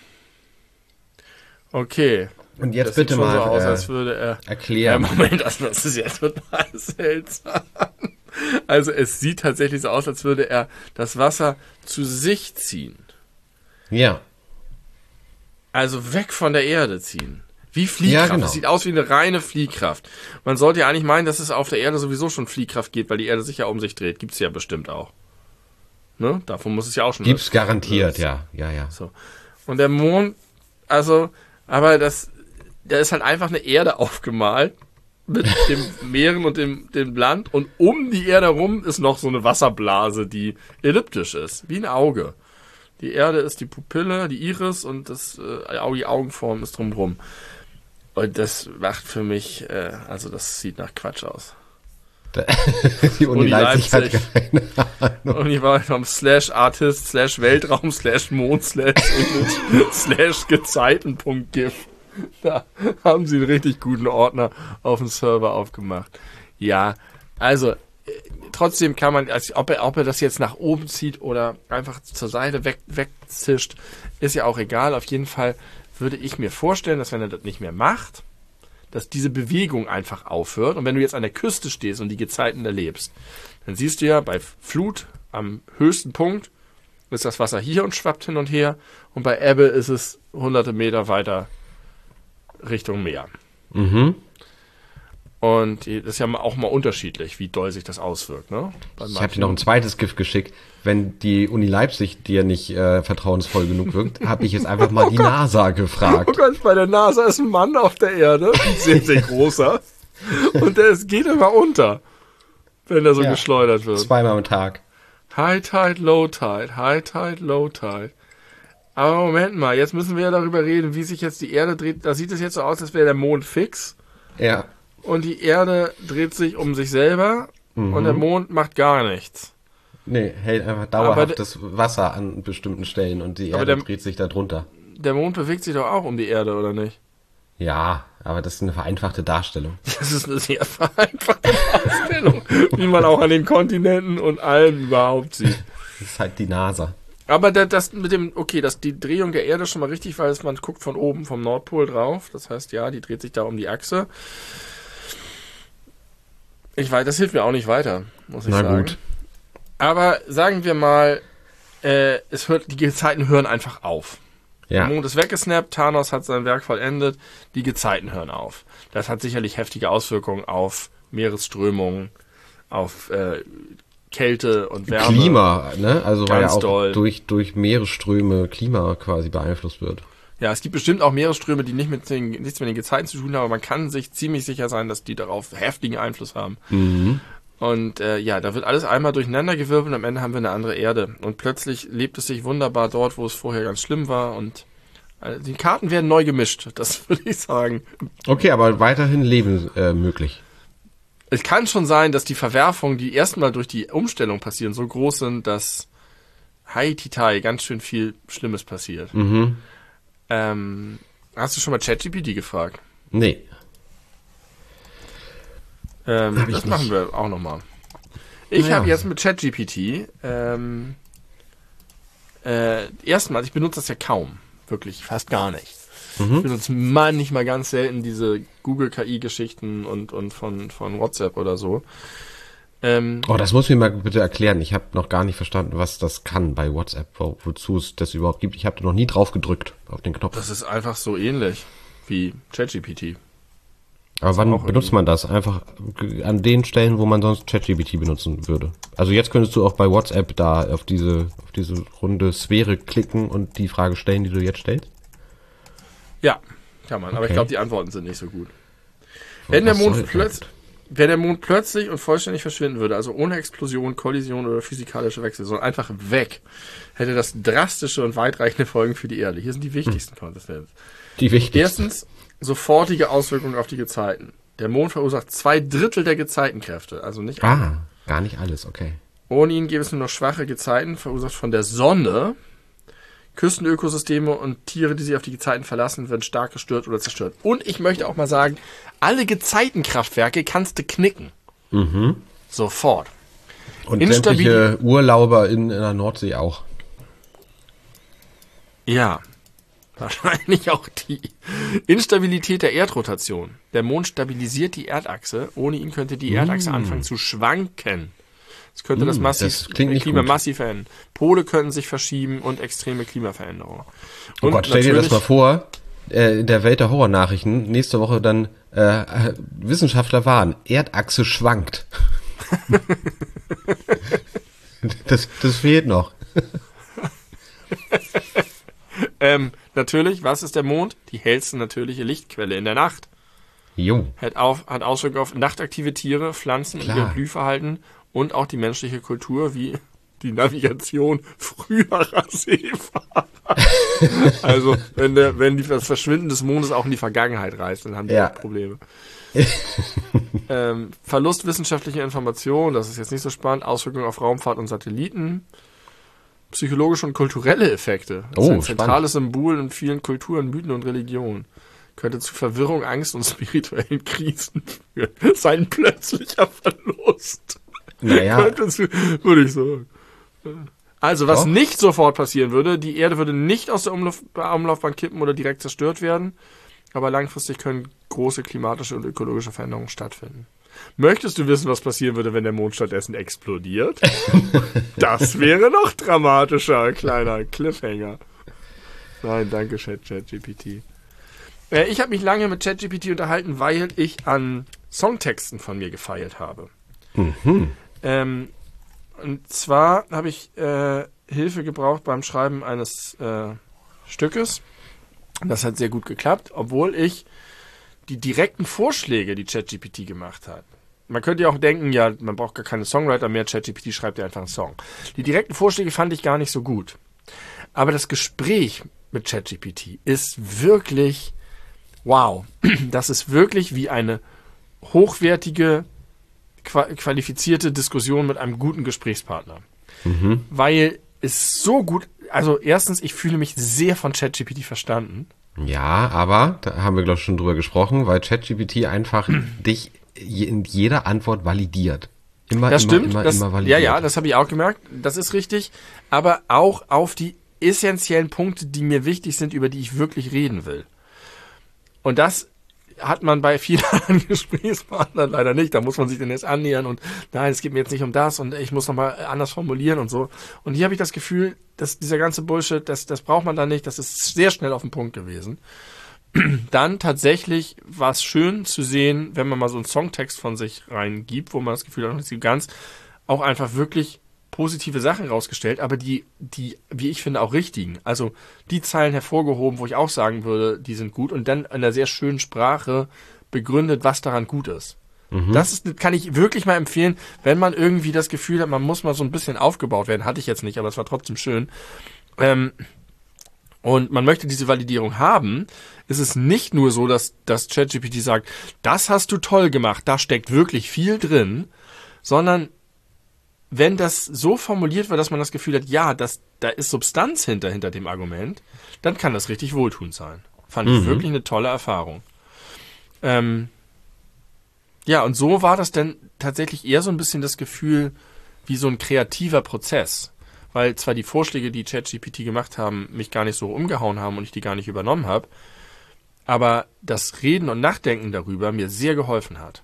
Okay. er. Und jetzt Das bitte sieht schon mal so aus, als würde er... erklären. Moment, das ist jetzt total seltsam. Also es sieht tatsächlich so aus, als würde er das Wasser zu sich ziehen. Ja. Also weg von der Erde ziehen. Wie Fliehkraft. Ja, genau. Das sieht aus wie eine reine Fliehkraft. Man sollte ja eigentlich meinen, dass es auf der Erde sowieso schon Fliehkraft geht, weil die Erde sich ja um sich dreht. Gibt's ja bestimmt auch. Ne? Davon muss es ja auch schon... Gibt's garantiert, ja. So. Und der Mond, also, aber da ist halt einfach eine Erde aufgemalt mit dem Meeren und dem Land. Und um die Erde herum ist noch so eine Wasserblase, die elliptisch ist, wie ein Auge. Die Erde ist die Pupille, die Iris und die Augenform ist drumherum. Und das macht für mich, also das sieht nach Quatsch aus. Die Uni Leipzig hat keine Ahnung. Und ich war vom /Artist /Weltraum /Mond /Image /Gezeiten.gif. Da haben sie einen richtig guten Ordner auf dem Server aufgemacht. Ja, also trotzdem kann man, also ob er das jetzt nach oben zieht oder einfach zur Seite wegzischt, ist ja auch egal. Auf jeden Fall würde ich mir vorstellen, dass wenn er das nicht mehr macht, dass diese Bewegung einfach aufhört. Und wenn du jetzt an der Küste stehst und die Gezeiten erlebst, dann siehst du ja bei Flut am höchsten Punkt ist das Wasser hier und schwappt hin und her. Und bei Ebbe ist es hunderte Meter weiter Richtung Meer. Mhm. Und das ist ja auch mal unterschiedlich, wie doll sich das auswirkt. Ne? Ich habe dir noch ein zweites Gift geschickt. Wenn die Uni Leipzig dir nicht vertrauensvoll genug wirkt, habe ich jetzt einfach mal die NASA gefragt. Oh Gott, bei der NASA ist ein Mann auf der Erde, ein sehr, sehr großer. Und der geht immer unter, wenn er so geschleudert wird. Zweimal am Tag. High Tide, Low Tide, High Tide, Low Tide. Aber Moment mal, jetzt müssen wir ja darüber reden, wie sich jetzt die Erde dreht. Da sieht es jetzt so aus, als wäre der Mond fix. Ja. Und die Erde dreht sich um sich selber und der Mond macht gar nichts. Nee, hält einfach dauerhaft das Wasser an bestimmten Stellen und die Erde dreht sich da drunter. Der Mond bewegt sich doch auch um die Erde, oder nicht? Ja, aber das ist eine vereinfachte Darstellung. Das ist eine sehr vereinfachte Darstellung, wie man auch an den Kontinenten und allem überhaupt sieht. Das ist halt die NASA. Aber das mit dem, okay, die Drehung der Erde ist schon mal richtig, weil man guckt von oben vom Nordpol drauf. Das heißt, ja, die dreht sich da um die Achse. Das hilft mir auch nicht weiter, muss ich sagen. Na gut. Aber sagen wir mal, die Gezeiten hören einfach auf. Ja. Der Mond ist weggesnappt, Thanos hat sein Werk vollendet, die Gezeiten hören auf. Das hat sicherlich heftige Auswirkungen auf Meeresströmungen, auf Kälte und Wärme. Klima, ne? Also weil ja auch durch Meeresströme Klima quasi beeinflusst wird. Ja, es gibt bestimmt auch Meeresströme, die nichts mit den Gezeiten zu tun haben, aber man kann sich ziemlich sicher sein, dass die darauf heftigen Einfluss haben. Mhm. Und da wird alles einmal durcheinandergewirbelt und am Ende haben wir eine andere Erde. Und plötzlich lebt es sich wunderbar dort, wo es vorher ganz schlimm war. Und die Karten werden neu gemischt, das würde ich sagen. Okay, aber weiterhin Leben möglich. Es kann schon sein, dass die Verwerfungen, die erstmal durch die Umstellung passieren, so groß sind, dass Haititai ganz schön viel Schlimmes passiert. Mhm. Hast du schon mal ChatGPT gefragt? Nee. Das machen wir auch nochmal. Ich habe jetzt mit ChatGPT erstmal, ich benutze das ja kaum, wirklich fast gar nicht. Mhm. Ich benutze manchmal ganz selten diese Google-KI-Geschichten und von WhatsApp oder so. Das muss mir mal bitte erklären. Ich habe noch gar nicht verstanden, was das kann bei WhatsApp, wozu es das überhaupt gibt. Ich habe da noch nie drauf gedrückt, auf den Knopf. Das ist einfach so ähnlich wie ChatGPT. Aber wann benutzt man das? Einfach an den Stellen, wo man sonst ChatGPT benutzen würde. Also jetzt könntest du auch bei WhatsApp da auf diese runde Sphäre klicken und die Frage stellen, die du jetzt stellst? Ja, kann man. Aber ich glaube, die Antworten sind nicht so gut. Wenn der Mond plötzlich und vollständig verschwinden würde, also ohne Explosion, Kollision oder physikalische Wechsel, sondern einfach weg, hätte das drastische und weitreichende Folgen für die Erde. Hier sind die wichtigsten Konsistenzen. Die wichtigsten. Erstens, sofortige Auswirkungen auf die Gezeiten. Der Mond verursacht 2/3 der Gezeitenkräfte, also nicht alle. Gar nicht alles, okay. Ohne ihn gäbe es nur noch schwache Gezeiten, verursacht von der Sonne. Küstenökosysteme und Tiere, die sich auf die Gezeiten verlassen, werden stark gestört oder zerstört. Und ich möchte auch mal sagen, alle Gezeitenkraftwerke kannst du knicken. Mhm. Sofort. Und sämtliche Urlauber in der Nordsee auch. Ja, wahrscheinlich auch die Instabilität der Erdrotation. Der Mond stabilisiert die Erdachse. Ohne ihn könnte die Erdachse anfangen zu schwanken. Es könnte das Klima massiv verändern. Pole könnten sich verschieben und extreme Klimaveränderungen. Oh Gott, stell dir das mal vor, in der Welt der Horrornachrichten, nächste Woche dann Wissenschaftler warnen, Erdachse schwankt. Das fehlt noch. Natürlich, was ist der Mond? Die hellste natürliche Lichtquelle in der Nacht. Jo. Hat Auswirkungen auf nachtaktive Tiere, Pflanzen und Klar. ihr Blühverhalten und auch die menschliche Kultur, wie die Navigation früherer Seefahrer. Also, wenn das Verschwinden des Mondes auch in die Vergangenheit reist, dann haben die Ja. auch Probleme. Verlust wissenschaftlicher Informationen, das ist jetzt nicht so spannend, Auswirkungen auf Raumfahrt und Satelliten, psychologische und kulturelle Effekte. Das ist ein zentrales Symbol in vielen Kulturen, Mythen und Religionen. Könnte zu Verwirrung, Angst und spirituellen Krisen führen. Sein plötzlicher Verlust. Naja, Würde ich sagen. Also, was Doch. nicht sofort passieren würde, die Erde würde nicht aus der Umlaufbahn kippen oder direkt zerstört werden, aber langfristig können große klimatische und ökologische Veränderungen stattfinden. Möchtest du wissen, was passieren würde, wenn der Mond stattdessen explodiert? Das wäre noch dramatischer, kleiner Cliffhanger. Nein, danke, ChatGPT. Ich habe mich lange mit ChatGPT unterhalten, weil ich an Songtexten von mir gefeilt habe. Und zwar habe ich Hilfe gebraucht beim Schreiben eines Stückes. Das hat sehr gut geklappt, obwohl ich die direkten Vorschläge, die ChatGPT gemacht hat. Man könnte ja auch denken, ja, man braucht gar keine Songwriter mehr, ChatGPT schreibt ja einfach einen Song. Die direkten Vorschläge fand ich gar nicht so gut. Aber das Gespräch mit ChatGPT ist wirklich, wow, das ist wirklich wie eine hochwertige, qualifizierte Diskussion mit einem guten Gesprächspartner. Weil es so gut, also erstens, ich fühle mich sehr von ChatGPT verstanden. ja, aber da haben wir, glaube ich, schon drüber gesprochen, weil ChatGPT einfach dich in jeder Antwort validiert. Das stimmt. Immer Ja, validiert. ja, das habe ich auch gemerkt. Das ist richtig. Aber auch auf die essentiellen Punkte, die mir wichtig sind, über die ich wirklich reden will. Und das hat man bei vielen anderen Gesprächspartnern leider nicht. Da muss man sich dann erst annähern und nein, es geht mir jetzt nicht um das und ich muss nochmal anders formulieren und so. Und hier habe ich das Gefühl, dass dieser ganze Bullshit, das braucht man da nicht. Das ist sehr schnell auf den Punkt gewesen. Dann tatsächlich war es schön zu sehen, wenn man mal so einen Songtext von sich reingibt, wo man das Gefühl hat, dass sie ganz auch einfach wirklich positive Sachen rausgestellt, aber die, wie ich finde, auch richtigen. Also die Zeilen hervorgehoben, wo ich auch sagen würde, die sind gut und dann in einer sehr schönen Sprache begründet, was daran gut ist. Das kann ich wirklich mal empfehlen, wenn man irgendwie das Gefühl hat, man muss mal so ein bisschen aufgebaut werden. Hatte ich jetzt nicht, aber es war trotzdem schön. Und man möchte diese Validierung haben, ist es nicht nur so, dass ChatGPT sagt, das hast du toll gemacht, da steckt wirklich viel drin, sondern wenn das so formuliert wird, dass man das Gefühl hat, ja, da ist Substanz hinter dem Argument, dann kann das richtig wohltuend sein. Fand ich wirklich eine tolle Erfahrung. Ja, und so war das dann tatsächlich eher so ein bisschen das Gefühl wie so ein kreativer Prozess. Weil zwar die Vorschläge, die ChatGPT gemacht haben, mich gar nicht so umgehauen haben und ich die gar nicht übernommen habe, aber das Reden und Nachdenken darüber mir sehr geholfen hat.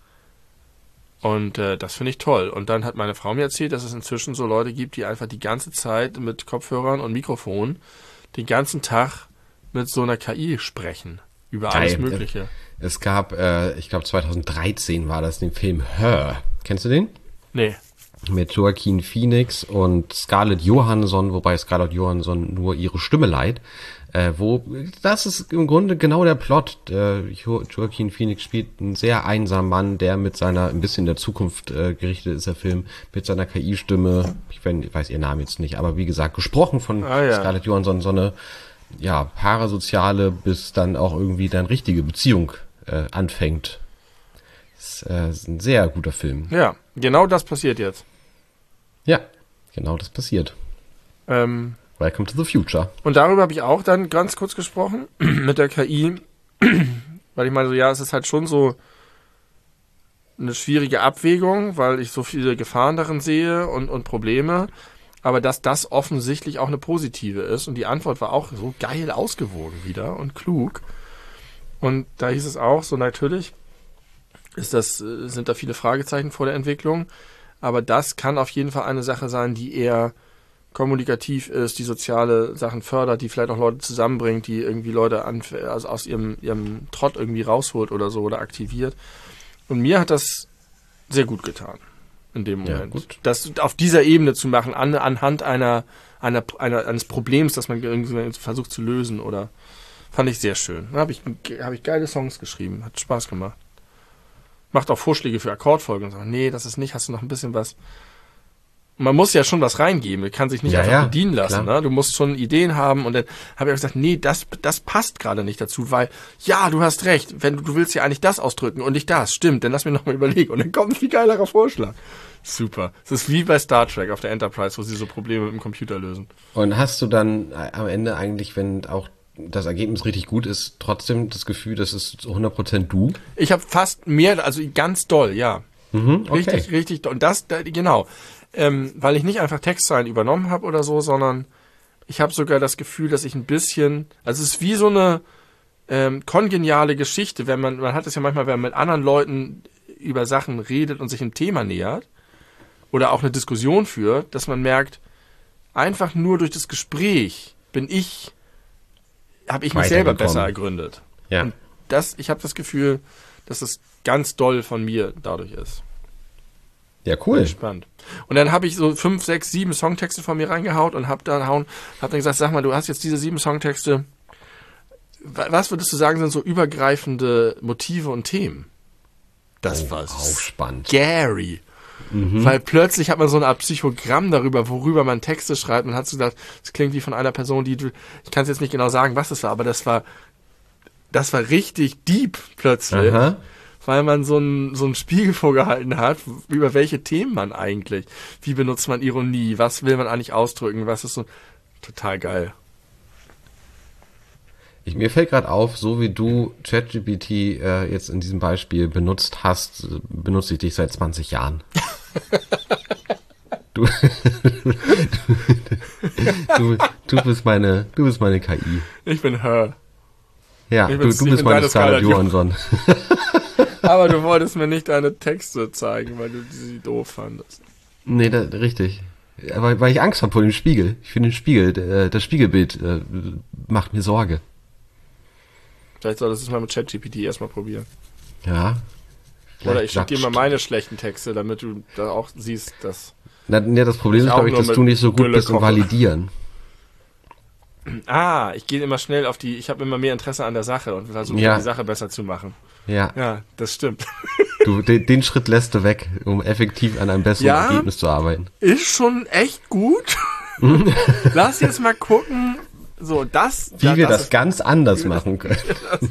Und das finde ich toll. Und dann hat meine Frau mir erzählt, dass es inzwischen so Leute gibt, die einfach die ganze Zeit mit Kopfhörern und Mikrofon den ganzen Tag mit so einer KI sprechen. Über alles Mögliche. Es gab, ich glaube 2013 war das, den Film Her. Kennst du den? Nee. Mit Joaquin Phoenix und Scarlett Johansson, wobei Scarlett Johansson nur ihre Stimme leiht. Das ist im Grunde genau der Plot. Joaquin Phoenix spielt einen sehr einsamen Mann, der mit seiner, ein bisschen in der Zukunft gerichtet ist der Film, mit seiner KI-Stimme, ich weiß ihren Namen jetzt nicht, aber wie gesagt, gesprochen von Scarlett Johansson, so eine, ja, parasoziale bis dann auch irgendwie dann richtige Beziehung anfängt. Das ist ein sehr guter Film. Ja, genau das passiert jetzt. Ja, genau das passiert. Welcome to the future. Und darüber habe ich auch dann ganz kurz gesprochen mit der KI, weil ich meine, so ja, es ist halt schon so eine schwierige Abwägung, weil ich so viele Gefahren darin sehe und Probleme, aber dass das offensichtlich auch eine positive ist und die Antwort war auch so geil ausgewogen wieder und klug. Und da hieß es auch, so natürlich sind da viele Fragezeichen vor der Entwicklung, aber das kann auf jeden Fall eine Sache sein, die eher kommunikativ ist, die soziale Sachen fördert, die vielleicht auch Leute zusammenbringt, die irgendwie Leute also aus ihrem Trott irgendwie rausholt oder so oder aktiviert. Und mir hat das sehr gut getan in dem Moment. Ja, gut. Das auf dieser Ebene zu machen, anhand eines Problems, das man irgendwie versucht zu lösen oder Fand ich sehr schön. Da habe ich geile Songs geschrieben. Hat Spaß gemacht. Macht auch Vorschläge für Akkordfolgen und sagt, nee, das ist nicht, hast du noch ein bisschen was. Man muss ja schon was reingeben, man kann sich nicht einfach bedienen lassen. Ne? Du musst schon Ideen haben und dann habe ich auch gesagt, nee, das passt gerade nicht dazu, weil, ja, du hast recht, wenn du willst ja eigentlich das ausdrücken und nicht das, stimmt, dann lass mir nochmal überlegen und dann kommt ein viel geilerer Vorschlag. Super. Das ist wie bei Star Trek auf der Enterprise, wo sie so Probleme mit dem Computer lösen. Und hast du dann am Ende eigentlich, wenn auch das Ergebnis richtig gut ist, trotzdem das Gefühl, das ist 100% du? Ich habe fast mehr, also ganz doll, ja. Okay. Richtig doll. Und genau. Weil ich nicht einfach Textzeilen übernommen habe oder so, sondern ich habe sogar das Gefühl, dass ich ein bisschen, also es ist wie so eine kongeniale Geschichte, wenn man hat es ja manchmal, wenn man mit anderen Leuten über Sachen redet und sich einem Thema nähert oder auch eine Diskussion führt, dass man merkt, einfach nur durch das Gespräch habe ich mich selber besser ergründet. Ja. Und ich habe das Gefühl, dass es ganz doll von mir dadurch ist. Ja, cool. Spannend. Und dann habe ich so 5, 6, 7 Songtexte von mir reingehaut und hab dann gesagt, sag mal, du hast jetzt diese 7 Songtexte. Was würdest du sagen, sind so übergreifende Motive und Themen? Das war auch spannend. Scary. Weil plötzlich hat man so eine Art Psychogramm darüber, worüber man Texte schreibt. Man hat so gedacht, das klingt wie von einer Person, ich kann es jetzt nicht genau sagen, was es war, aber das war richtig deep plötzlich. Aha. Weil man so einen Spiegel vorgehalten hat, über welche Themen man eigentlich, wie benutzt man Ironie, was will man eigentlich ausdrücken, was ist so total geil. Mir fällt gerade auf, so wie du ChatGPT jetzt in diesem Beispiel benutzt hast, benutze ich dich seit 20 Jahren. Du bist meine KI. Ich bin her. Ja, du bist meine Scarlett Johansson. Aber du wolltest mir nicht deine Texte zeigen, weil du sie doof fandest. Nee, richtig. Aber weil ich Angst habe vor dem Spiegel. Ich finde den Spiegel, das Spiegelbild macht mir Sorge. Vielleicht solltest du es mal mit ChatGPT erstmal probieren. Ja. Oder ich schicke dir mal meine schlechten Texte, damit du da auch siehst, dass... Das Problem ist, glaube ich, dass du nicht so gut bist im Validieren. Ich gehe immer schnell ich habe immer mehr Interesse an der Sache und versuche die Sache besser zu machen. Ja, das stimmt. Den Schritt lässt du weg, um effektiv an einem besseren Ergebnis zu arbeiten. Ist schon echt gut. Lass jetzt mal gucken, wie wir das ganz anders machen können.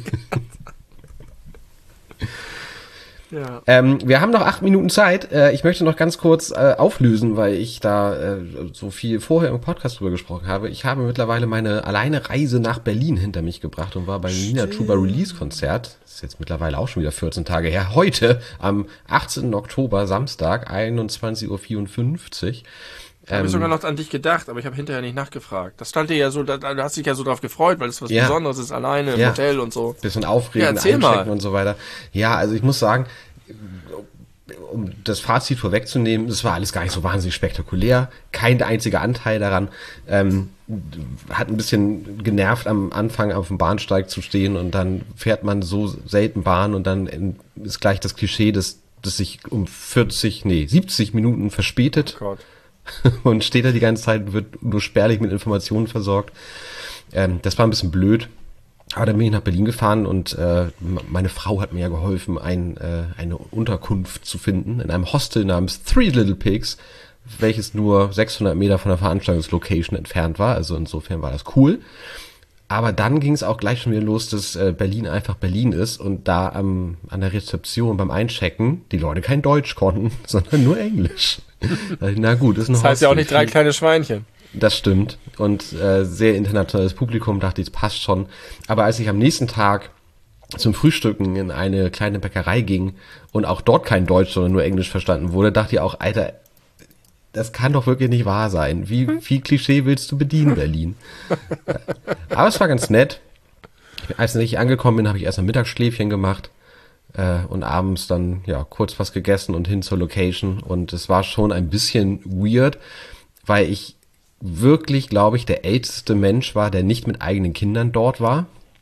Ja. Wir haben noch 8 Minuten Zeit. Ich möchte noch ganz kurz auflösen, weil ich da so viel vorher im Podcast drüber gesprochen habe. Ich habe mittlerweile meine alleine Reise nach Berlin hinter mich gebracht und war beim Nina Chuba Release Konzert. Das ist jetzt mittlerweile auch schon wieder 14 Tage her. Heute, am 18. Oktober, Samstag, 21:54 Uhr. Habe ich sogar noch an dich gedacht, aber ich habe hinterher nicht nachgefragt. Das stand dir ja so, du hast dich ja so drauf gefreut, weil es was Besonderes ist, alleine im Hotel und so. Bisschen aufregend, einchecken und so weiter. Ja, also ich muss sagen, um das Fazit vorwegzunehmen, das war alles gar nicht so wahnsinnig spektakulär. Kein einziger Anteil daran. Hat ein bisschen genervt, am Anfang auf dem Bahnsteig zu stehen und dann fährt man so selten Bahn und dann ist gleich das Klischee, dass sich um 70 Minuten verspätet. Oh Gott. Und steht da die ganze Zeit, wird nur spärlich mit Informationen versorgt. Das war ein bisschen blöd. Aber dann bin ich nach Berlin gefahren und meine Frau hat mir ja geholfen, eine Unterkunft zu finden in einem Hostel namens Three Little Pigs, welches nur 600 Meter von der Veranstaltungslocation entfernt war. Also insofern war das cool. Aber dann ging es auch gleich schon wieder los, dass Berlin einfach Berlin ist und da an der Rezeption beim Einchecken die Leute kein Deutsch konnten, sondern nur Englisch. Na gut, ist ein Hostel. Das heißt ja auch nicht 3 kleine Schweinchen. Das stimmt. Und sehr internationales Publikum, dachte ich, das passt schon. Aber als ich am nächsten Tag zum Frühstücken in eine kleine Bäckerei ging und auch dort kein Deutsch, sondern nur Englisch verstanden wurde, dachte ich auch, Alter, das kann doch wirklich nicht wahr sein. Wie viel Klischee willst du bedienen, Berlin? Aber es war ganz nett. Als ich angekommen bin, habe ich erst ein Mittagsschläfchen gemacht und abends dann kurz was gegessen und hin zur Location. Und es war schon ein bisschen weird, weil ich wirklich, glaube ich, der älteste Mensch war, der nicht mit eigenen Kindern dort war.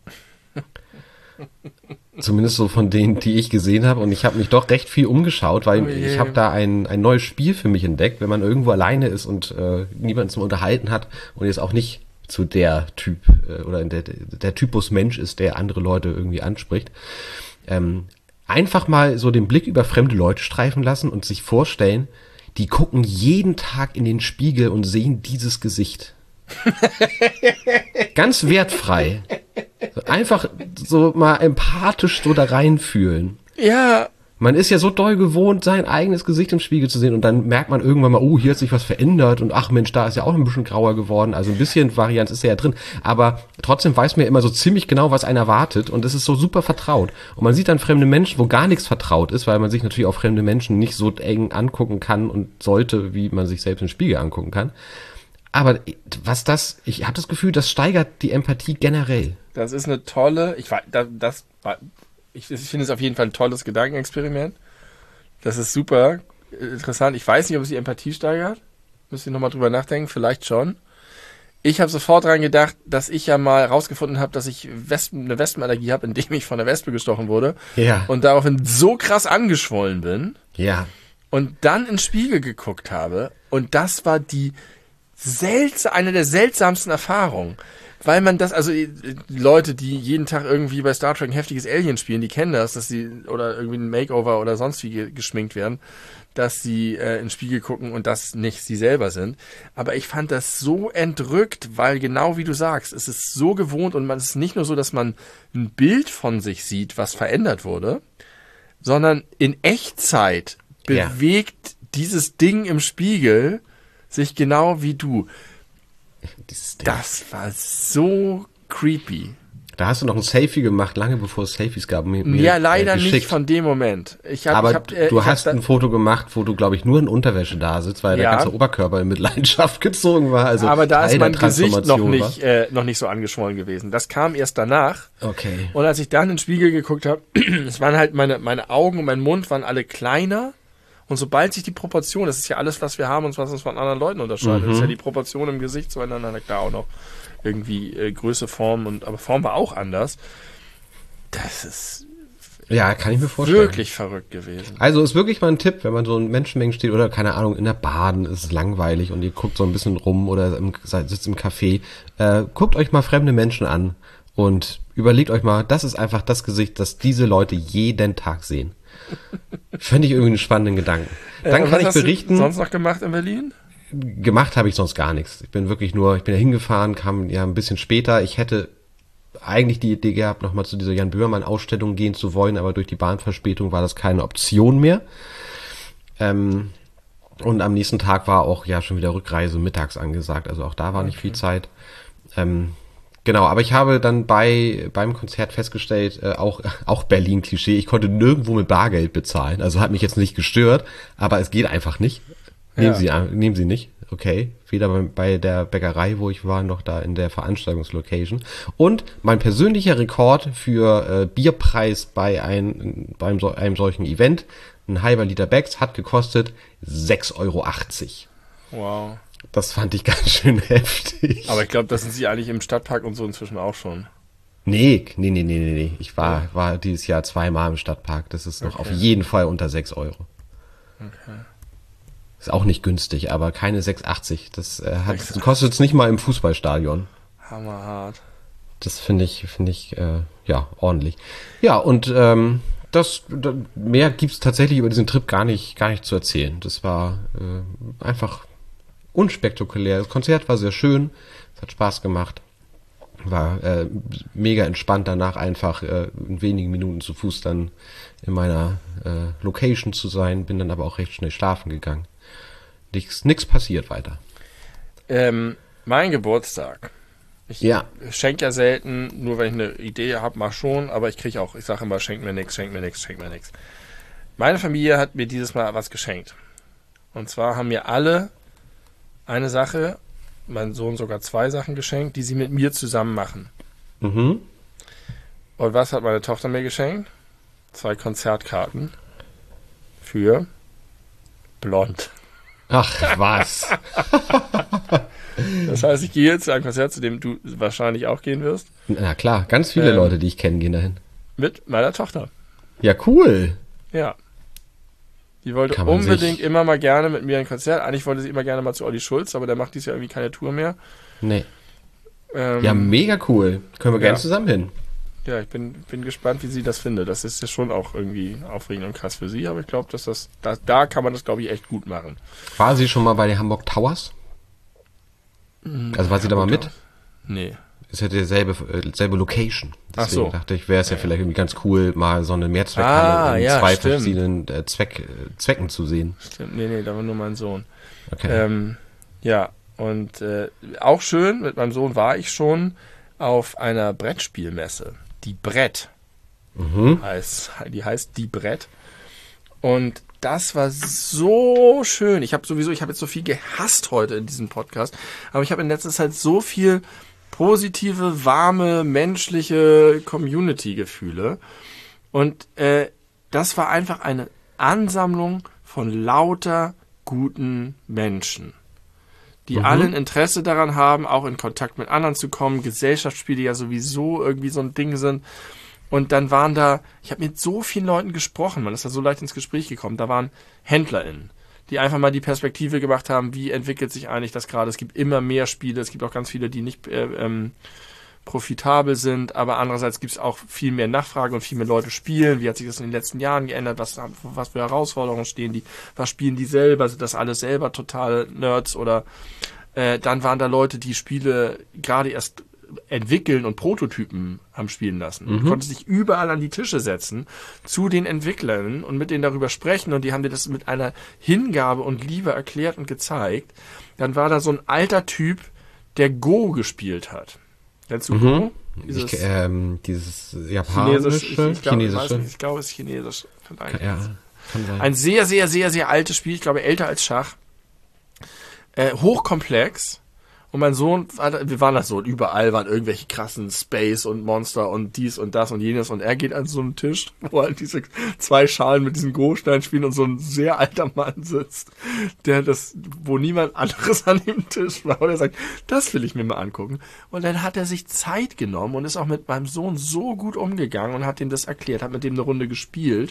Zumindest so von denen, die ich gesehen habe. Und ich habe mich doch recht viel umgeschaut, weil ich habe da ein neues Spiel für mich entdeckt, wenn man irgendwo alleine ist und niemanden zum Unterhalten hat und jetzt auch nicht zu der Typ oder der Typus Mensch ist, der andere Leute irgendwie anspricht. Einfach mal so den Blick über fremde Leute streifen lassen und sich vorstellen, die gucken jeden Tag in den Spiegel und sehen dieses Gesicht. Ganz wertfrei. Einfach so mal empathisch so da reinfühlen. Ja. Man ist ja so doll gewohnt, sein eigenes Gesicht im Spiegel zu sehen und dann merkt man irgendwann mal, oh, hier hat sich was verändert und ach Mensch, da ist ja auch ein bisschen grauer geworden. Also ein bisschen Varianz ist ja drin, aber trotzdem weiß man ja immer so ziemlich genau, was einen erwartet und es ist so super vertraut. Und man sieht dann fremde Menschen, wo gar nichts vertraut ist, weil man sich natürlich auch fremde Menschen nicht so eng angucken kann und sollte, wie man sich selbst im Spiegel angucken kann. Aber ich habe das Gefühl, das steigert die Empathie generell. Das ist eine tolle, ich finde es auf jeden Fall ein tolles Gedankenexperiment. Das ist super interessant. Ich weiß nicht, ob es die Empathie steigert. Müsst ihr nochmal drüber nachdenken, vielleicht schon. Ich habe sofort dran gedacht, dass ich ja mal rausgefunden habe, dass ich eine Wespenallergie habe, indem ich von der Wespe gestochen wurde. Ja. Und daraufhin so krass angeschwollen bin. Ja. Und dann in den Spiegel geguckt habe. Und das war eine der seltsamsten Erfahrungen. Weil man das, also die Leute, die jeden Tag irgendwie bei Star Trek ein heftiges Alien spielen, die kennen das, dass sie oder irgendwie ein Makeover oder sonst wie geschminkt werden, dass sie in den Spiegel gucken und das nicht sie selber sind. Aber ich fand das so entrückt, weil genau wie du sagst, es ist so gewohnt und man ist nicht nur so, dass man ein Bild von sich sieht, was verändert wurde, sondern in Echtzeit bewegt dieses Ding im Spiegel sich genau wie du. Das war so creepy. Da hast du noch ein Selfie gemacht, lange bevor es Selfies gab. Ja, leider nicht von dem Moment. Du hast ein Foto gemacht, wo du, glaube ich, nur in Unterwäsche da sitzt, weil der ganze Oberkörper in Mitleidenschaft gezogen war. Also aber da ist mein Gesicht noch nicht so angeschwollen gewesen. Das kam erst danach. Okay. Und als ich dann in den Spiegel geguckt habe, es waren halt meine Augen und mein Mund waren alle kleiner. Und sobald sich die Proportion, das ist ja alles, was wir haben und was uns von anderen Leuten unterscheidet, ist ja die Proportion im Gesicht zueinander, klar auch noch irgendwie Größe, Form, aber Form war auch anders. Das ist kann ich mir vorstellen. Wirklich verrückt gewesen. Also ist wirklich mal ein Tipp, wenn man so in Menschenmengen steht oder keine Ahnung, in der Bahn, ist es langweilig und ihr guckt so ein bisschen rum oder sitzt im Café, guckt euch mal fremde Menschen an und überlegt euch mal, das ist einfach das Gesicht, das diese Leute jeden Tag sehen. Fände ich irgendwie einen spannenden Gedanken. Dann kann ich berichten. Was hast du sonst noch gemacht in Berlin? Gemacht habe ich sonst gar nichts. Ich bin da hingefahren, kam ja ein bisschen später. Ich hätte eigentlich die Idee gehabt, nochmal zu dieser Jan Böhmermann-Ausstellung gehen zu wollen, aber durch die Bahnverspätung war das keine Option mehr. Und am nächsten Tag war auch ja schon wieder Rückreise mittags angesagt, also auch da war nicht viel Zeit. Genau, aber ich habe dann beim Konzert festgestellt, auch Berlin-Klischee, ich konnte nirgendwo mit Bargeld bezahlen, also hat mich jetzt nicht gestört, aber es geht einfach nicht. Nehmen Sie nicht, okay. Weder bei der Bäckerei, wo ich war, noch da in der Veranstaltungslocation. Und mein persönlicher Rekord für Bierpreis bei einem solchen Event, ein halber Liter Becks, hat gekostet 6,80 Euro. Wow. Das fand ich ganz schön heftig. Aber ich glaube, das sind sie eigentlich im Stadtpark und so inzwischen auch schon. Nee. Ich war dieses Jahr 2-mal im Stadtpark. Das ist noch auf jeden Fall unter 6 Euro. Okay. Ist auch nicht günstig, aber keine 6,80. Das kostet es nicht mal im Fußballstadion. Hammerhart. Das finde ich ordentlich. Ja, und mehr gibt's tatsächlich über diesen Trip gar nicht zu erzählen. Das war einfach unspektakulär. Das Konzert war sehr schön, es hat Spaß gemacht, war mega entspannt danach einfach in wenigen Minuten zu Fuß dann in meiner Location zu sein, bin dann aber auch recht schnell schlafen gegangen. Nix passiert weiter. Mein Geburtstag. Ich schenke ja selten, nur wenn ich eine Idee habe, mach schon, aber ich sage immer, schenk mir nix. Meine Familie hat mir dieses Mal was geschenkt. Und zwar haben mir alle eine Sache, mein Sohn sogar 2 Sachen geschenkt, die sie mit mir zusammen machen. Mhm. Und was hat meine Tochter mir geschenkt? 2 Konzertkarten für Blond. Ach, was? Das heißt, ich gehe jetzt zu einem Konzert, zu dem du wahrscheinlich auch gehen wirst. Na klar, ganz viele Leute, die ich kenne, gehen dahin. Mit meiner Tochter. Ja, cool. Ja. Die wollte unbedingt immer mal gerne mit mir ein Konzert. Eigentlich wollte sie immer gerne mal zu Olli Schulz, aber der macht dieses Jahr irgendwie keine Tour mehr. Nee. Ja, mega cool. Können wir gerne zusammen hin. Ja, ich bin gespannt, wie sie das findet. Das ist ja schon auch irgendwie aufregend und krass für sie, aber ich glaube, dass da kann man das, glaube ich, echt gut machen. War sie schon mal bei den Hamburg Towers? Also war sie da mal mit? Nee. Ist ja dieselbe Location. Deswegen dachte ich, wäre es ja vielleicht irgendwie ganz cool, mal so eine Mehrzweckhalle in zwei verschiedenen Zwecken zu sehen. Stimmt, nee, da war nur mein Sohn. Okay. Ja, und auch schön, mit meinem Sohn war ich schon auf einer Brettspielmesse. Die Brett. Die heißt Die Brett. Und das war so schön. Ich habe jetzt so viel gehasst heute in diesem Podcast, aber ich habe in letzter Zeit so viel positive, warme, menschliche Community-Gefühle. Und das war einfach eine Ansammlung von lauter guten Menschen, die alle ein Interesse daran haben, auch in Kontakt mit anderen zu kommen. Gesellschaftsspiele ja sowieso irgendwie so ein Ding sind. Und dann waren da, ich habe mit so vielen Leuten gesprochen, man ist da so leicht ins Gespräch gekommen, da waren HändlerInnen, die einfach mal die Perspektive gemacht haben, wie entwickelt sich eigentlich das gerade. Es gibt immer mehr Spiele, es gibt auch ganz viele, die nicht profitabel sind, aber andererseits gibt es auch viel mehr Nachfrage und viel mehr Leute spielen. Wie hat sich das in den letzten Jahren geändert? Was für Herausforderungen stehen die? Was spielen die selber? Sind das alles selber totale Nerds? Oder dann waren da Leute, die Spiele gerade erst entwickeln und Prototypen haben spielen lassen. Du konntest dich überall an die Tische setzen zu den Entwicklern und mit denen darüber sprechen und die haben dir das mit einer Hingabe und Liebe erklärt und gezeigt. Dann war da so ein alter Typ, der Go gespielt hat. Kennst du Go? Dieses japanische, chinesische. Ich glaube, es ist chinesisch. Ja, kann sein. Ein sehr, sehr, sehr, sehr altes Spiel. Ich glaube, älter als Schach. Hochkomplex. Und mein Sohn, wir waren das so, und überall waren irgendwelche krassen Space und Monster und dies und das und jenes. Und er geht an so einen Tisch, wo halt diese 2 Schalen mit diesen Go-Steinen spielen und so ein sehr alter Mann sitzt, wo niemand anderes an dem Tisch war. Und er sagt, das will ich mir mal angucken. Und dann hat er sich Zeit genommen und ist auch mit meinem Sohn so gut umgegangen und hat ihm das erklärt, hat mit dem eine Runde gespielt.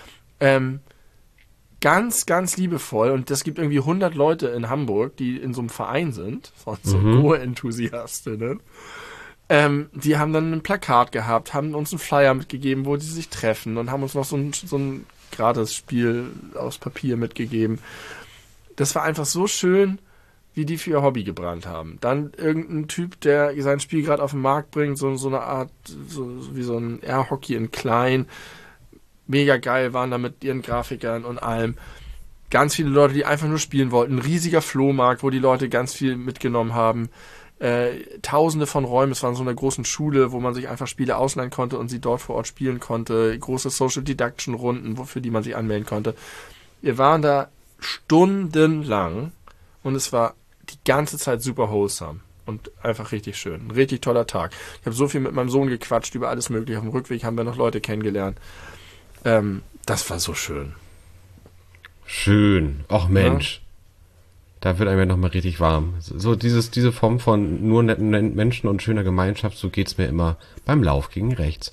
Ganz, ganz liebevoll, und das gibt irgendwie 100 Leute in Hamburg, die in so einem Verein sind, von so Go-Enthusiastinnen. Die haben dann ein Plakat gehabt, haben uns einen Flyer mitgegeben, wo die sich treffen, und haben uns noch so ein Gratis-Spiel aus Papier mitgegeben. Das war einfach so schön, wie die für ihr Hobby gebrannt haben. Dann irgendein Typ, der sein Spiel gerade auf den Markt bringt, so eine Art, wie so ein Air-Hockey in klein. Mega geil, waren da mit ihren Grafikern und allem. Ganz viele Leute, die einfach nur spielen wollten. Ein riesiger Flohmarkt, wo die Leute ganz viel mitgenommen haben. Tausende von Räumen. Es war in so einer großen Schule, wo man sich einfach Spiele ausleihen konnte und sie dort vor Ort spielen konnte. Große Social Deduction Runden, für die man sich anmelden konnte. Wir waren da stundenlang und es war die ganze Zeit super wholesome. Und einfach richtig schön. Ein richtig toller Tag. Ich habe so viel mit meinem Sohn gequatscht über alles Mögliche. Auf dem Rückweg haben wir noch Leute kennengelernt. Das war so schön. Schön. Och Mensch. Ja. Da wird einem ja nochmal richtig warm. So diese Form von nur netten Menschen und schöner Gemeinschaft, so geht's mir immer beim Lauf gegen rechts.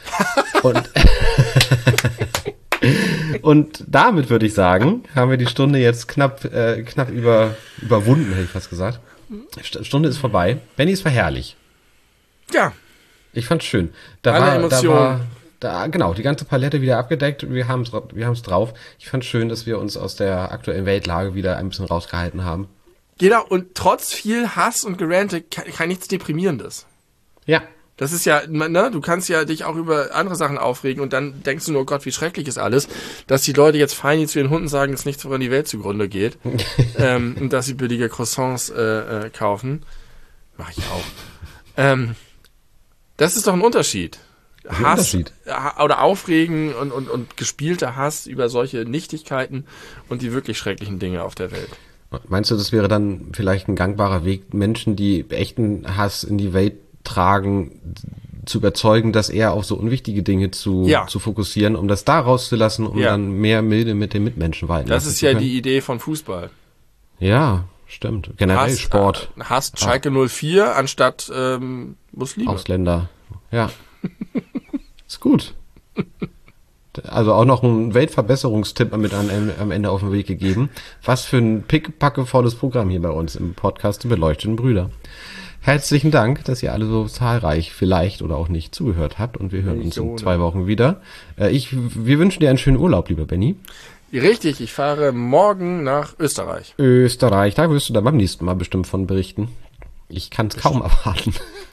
Und damit würde ich sagen, haben wir die Stunde jetzt knapp überwunden, hätte ich fast gesagt. Stunde ist vorbei. Benni, es war herrlich. Ja. Ich fand's schön. Genau, die ganze Palette wieder abgedeckt. Wir haben's drauf. Ich fand's schön, dass wir uns aus der aktuellen Weltlage wieder ein bisschen rausgehalten haben. Genau, und trotz viel Hass und Gerante kann nichts Deprimierendes. Ja. Das ist ja, ne, du kannst ja dich auch über andere Sachen aufregen und dann denkst du nur, oh Gott, wie schrecklich ist alles, dass die Leute jetzt fein zu ihren Hunden sagen, dass nichts woran die Welt zugrunde geht und dass sie billige Croissants kaufen. Mach ich auch. Das ist doch ein Unterschied. Hass oder Aufregen und gespielter Hass über solche Nichtigkeiten und die wirklich schrecklichen Dinge auf der Welt. Meinst du, das wäre dann vielleicht ein gangbarer Weg, Menschen, die echten Hass in die Welt tragen, zu überzeugen, dass eher auf so unwichtige Dinge zu fokussieren, um das da rauszulassen, um dann mehr Milde mit den Mitmenschen walten zu können? Das ist ja die Idee von Fußball. Ja, stimmt. Generell Sport. Hasst Schalke 04 anstatt Muslime. Ausländer. Ja. Ist gut. Also auch noch ein Weltverbesserungstipp mit am Ende auf den Weg gegeben. Was für ein pickepackevolles Programm hier bei uns im Podcast, die beleuchteten Brüder. Herzlichen Dank, dass ihr alle so zahlreich vielleicht oder auch nicht zugehört habt und wir hören uns in 2 Wochen wieder. Wir wünschen dir einen schönen Urlaub, lieber Benny. Richtig, ich fahre morgen nach Österreich. Österreich, da wirst du dann beim nächsten Mal bestimmt von berichten. Ich kann es kaum erwarten.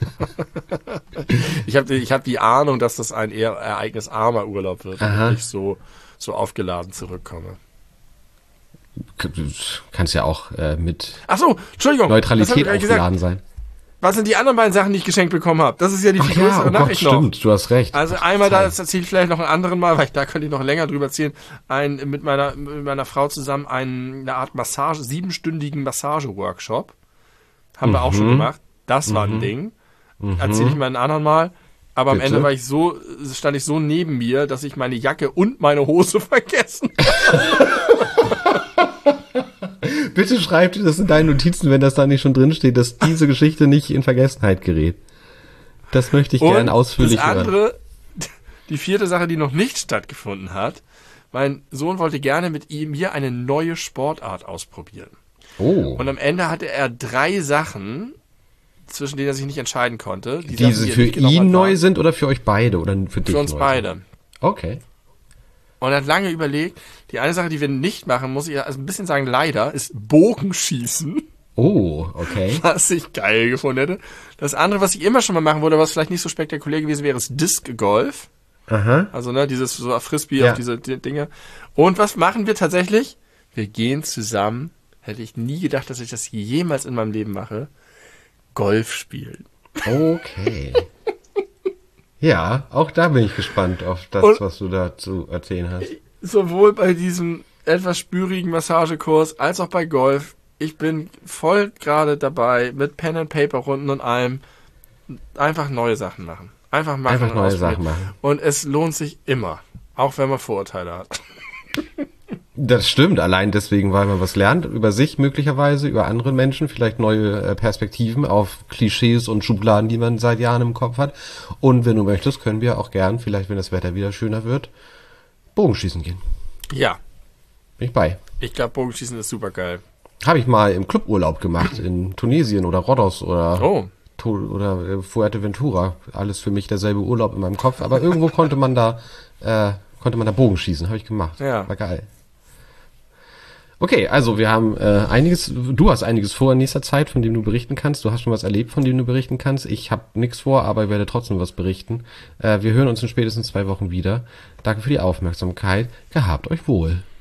Ich hab die Ahnung, dass das ein eher ereignisarmer Urlaub wird und ich so aufgeladen zurückkomme. Du kannst ja auch mit Ach so, Entschuldigung, Neutralität aufgeladen sein. Was sind die anderen beiden Sachen, die ich geschenkt bekommen habe? Das ist ja die viel größere Nachricht noch. Stimmt, du hast recht. Also einmal, das erzähle ich vielleicht noch einen anderen Mal, weil da könnte ich noch länger drüber erzählen, mit meiner Frau zusammen eine Art 7-stündigen Massage-Workshop. Haben wir auch schon gemacht. Das war ein Ding. Erzähle ich mal einen anderen Mal. Aber am Ende stand ich so neben mir, dass ich meine Jacke und meine Hose vergessen habe. Bitte schreib dir das in deinen Notizen, wenn das da nicht schon drin steht, dass diese Geschichte nicht in Vergessenheit gerät. Das möchte ich gerne ausführlich hören. Das andere, die 4. Sache, die noch nicht stattgefunden hat, mein Sohn wollte gerne mit mir eine neue Sportart ausprobieren. Oh. Und am Ende hatte er 3 Sachen, zwischen denen er sich nicht entscheiden konnte. Die für ihn neu sind oder für euch beide? Oder für dich? Für uns beide. Okay. Und er hat lange überlegt. Die eine Sache, die wir nicht machen, muss ich also ein bisschen sagen, leider, ist Bogenschießen. Oh, okay. Was ich geil gefunden hätte. Das andere, was ich immer schon mal machen wollte, was vielleicht nicht so spektakulär gewesen wäre, ist Disc Golf. Aha. Also, dieses so Frisbee auf diese Dinge. Und was machen wir tatsächlich? Wir gehen zusammen. Hätte ich nie gedacht, dass ich das jemals in meinem Leben mache. Golf spielen. Okay. Ja, auch da bin ich gespannt auf das, was du da zu erzählen hast. Sowohl bei diesem etwas spürigen Massagekurs als auch bei Golf. Ich bin voll gerade dabei, mit Pen and Paper Runden und allem einfach neue Sachen machen. Einfach neue Sachen machen. Und es lohnt sich immer, auch wenn man Vorurteile hat. Das stimmt, allein deswegen, weil man was lernt über sich möglicherweise, über andere Menschen, vielleicht neue Perspektiven auf Klischees und Schubladen, die man seit Jahren im Kopf hat. Und wenn du möchtest, können wir auch gern, vielleicht wenn das Wetter wieder schöner wird, Bogenschießen gehen. Ja. Bin ich bei. Ich glaube, Bogenschießen ist super geil. Habe ich mal im Cluburlaub gemacht, in Tunesien oder Rhodos oder Fuerteventura. Alles für mich derselbe Urlaub in meinem Kopf, aber irgendwo konnte man da Bogenschießen, habe ich gemacht. Ja. War geil. Okay, also wir haben du hast einiges vor in nächster Zeit, von dem du berichten kannst. Du hast schon was erlebt, von dem du berichten kannst. Ich habe nichts vor, aber ich werde trotzdem was berichten. Wir hören uns in spätestens 2 Wochen wieder. Danke für die Aufmerksamkeit. Gehabt euch wohl.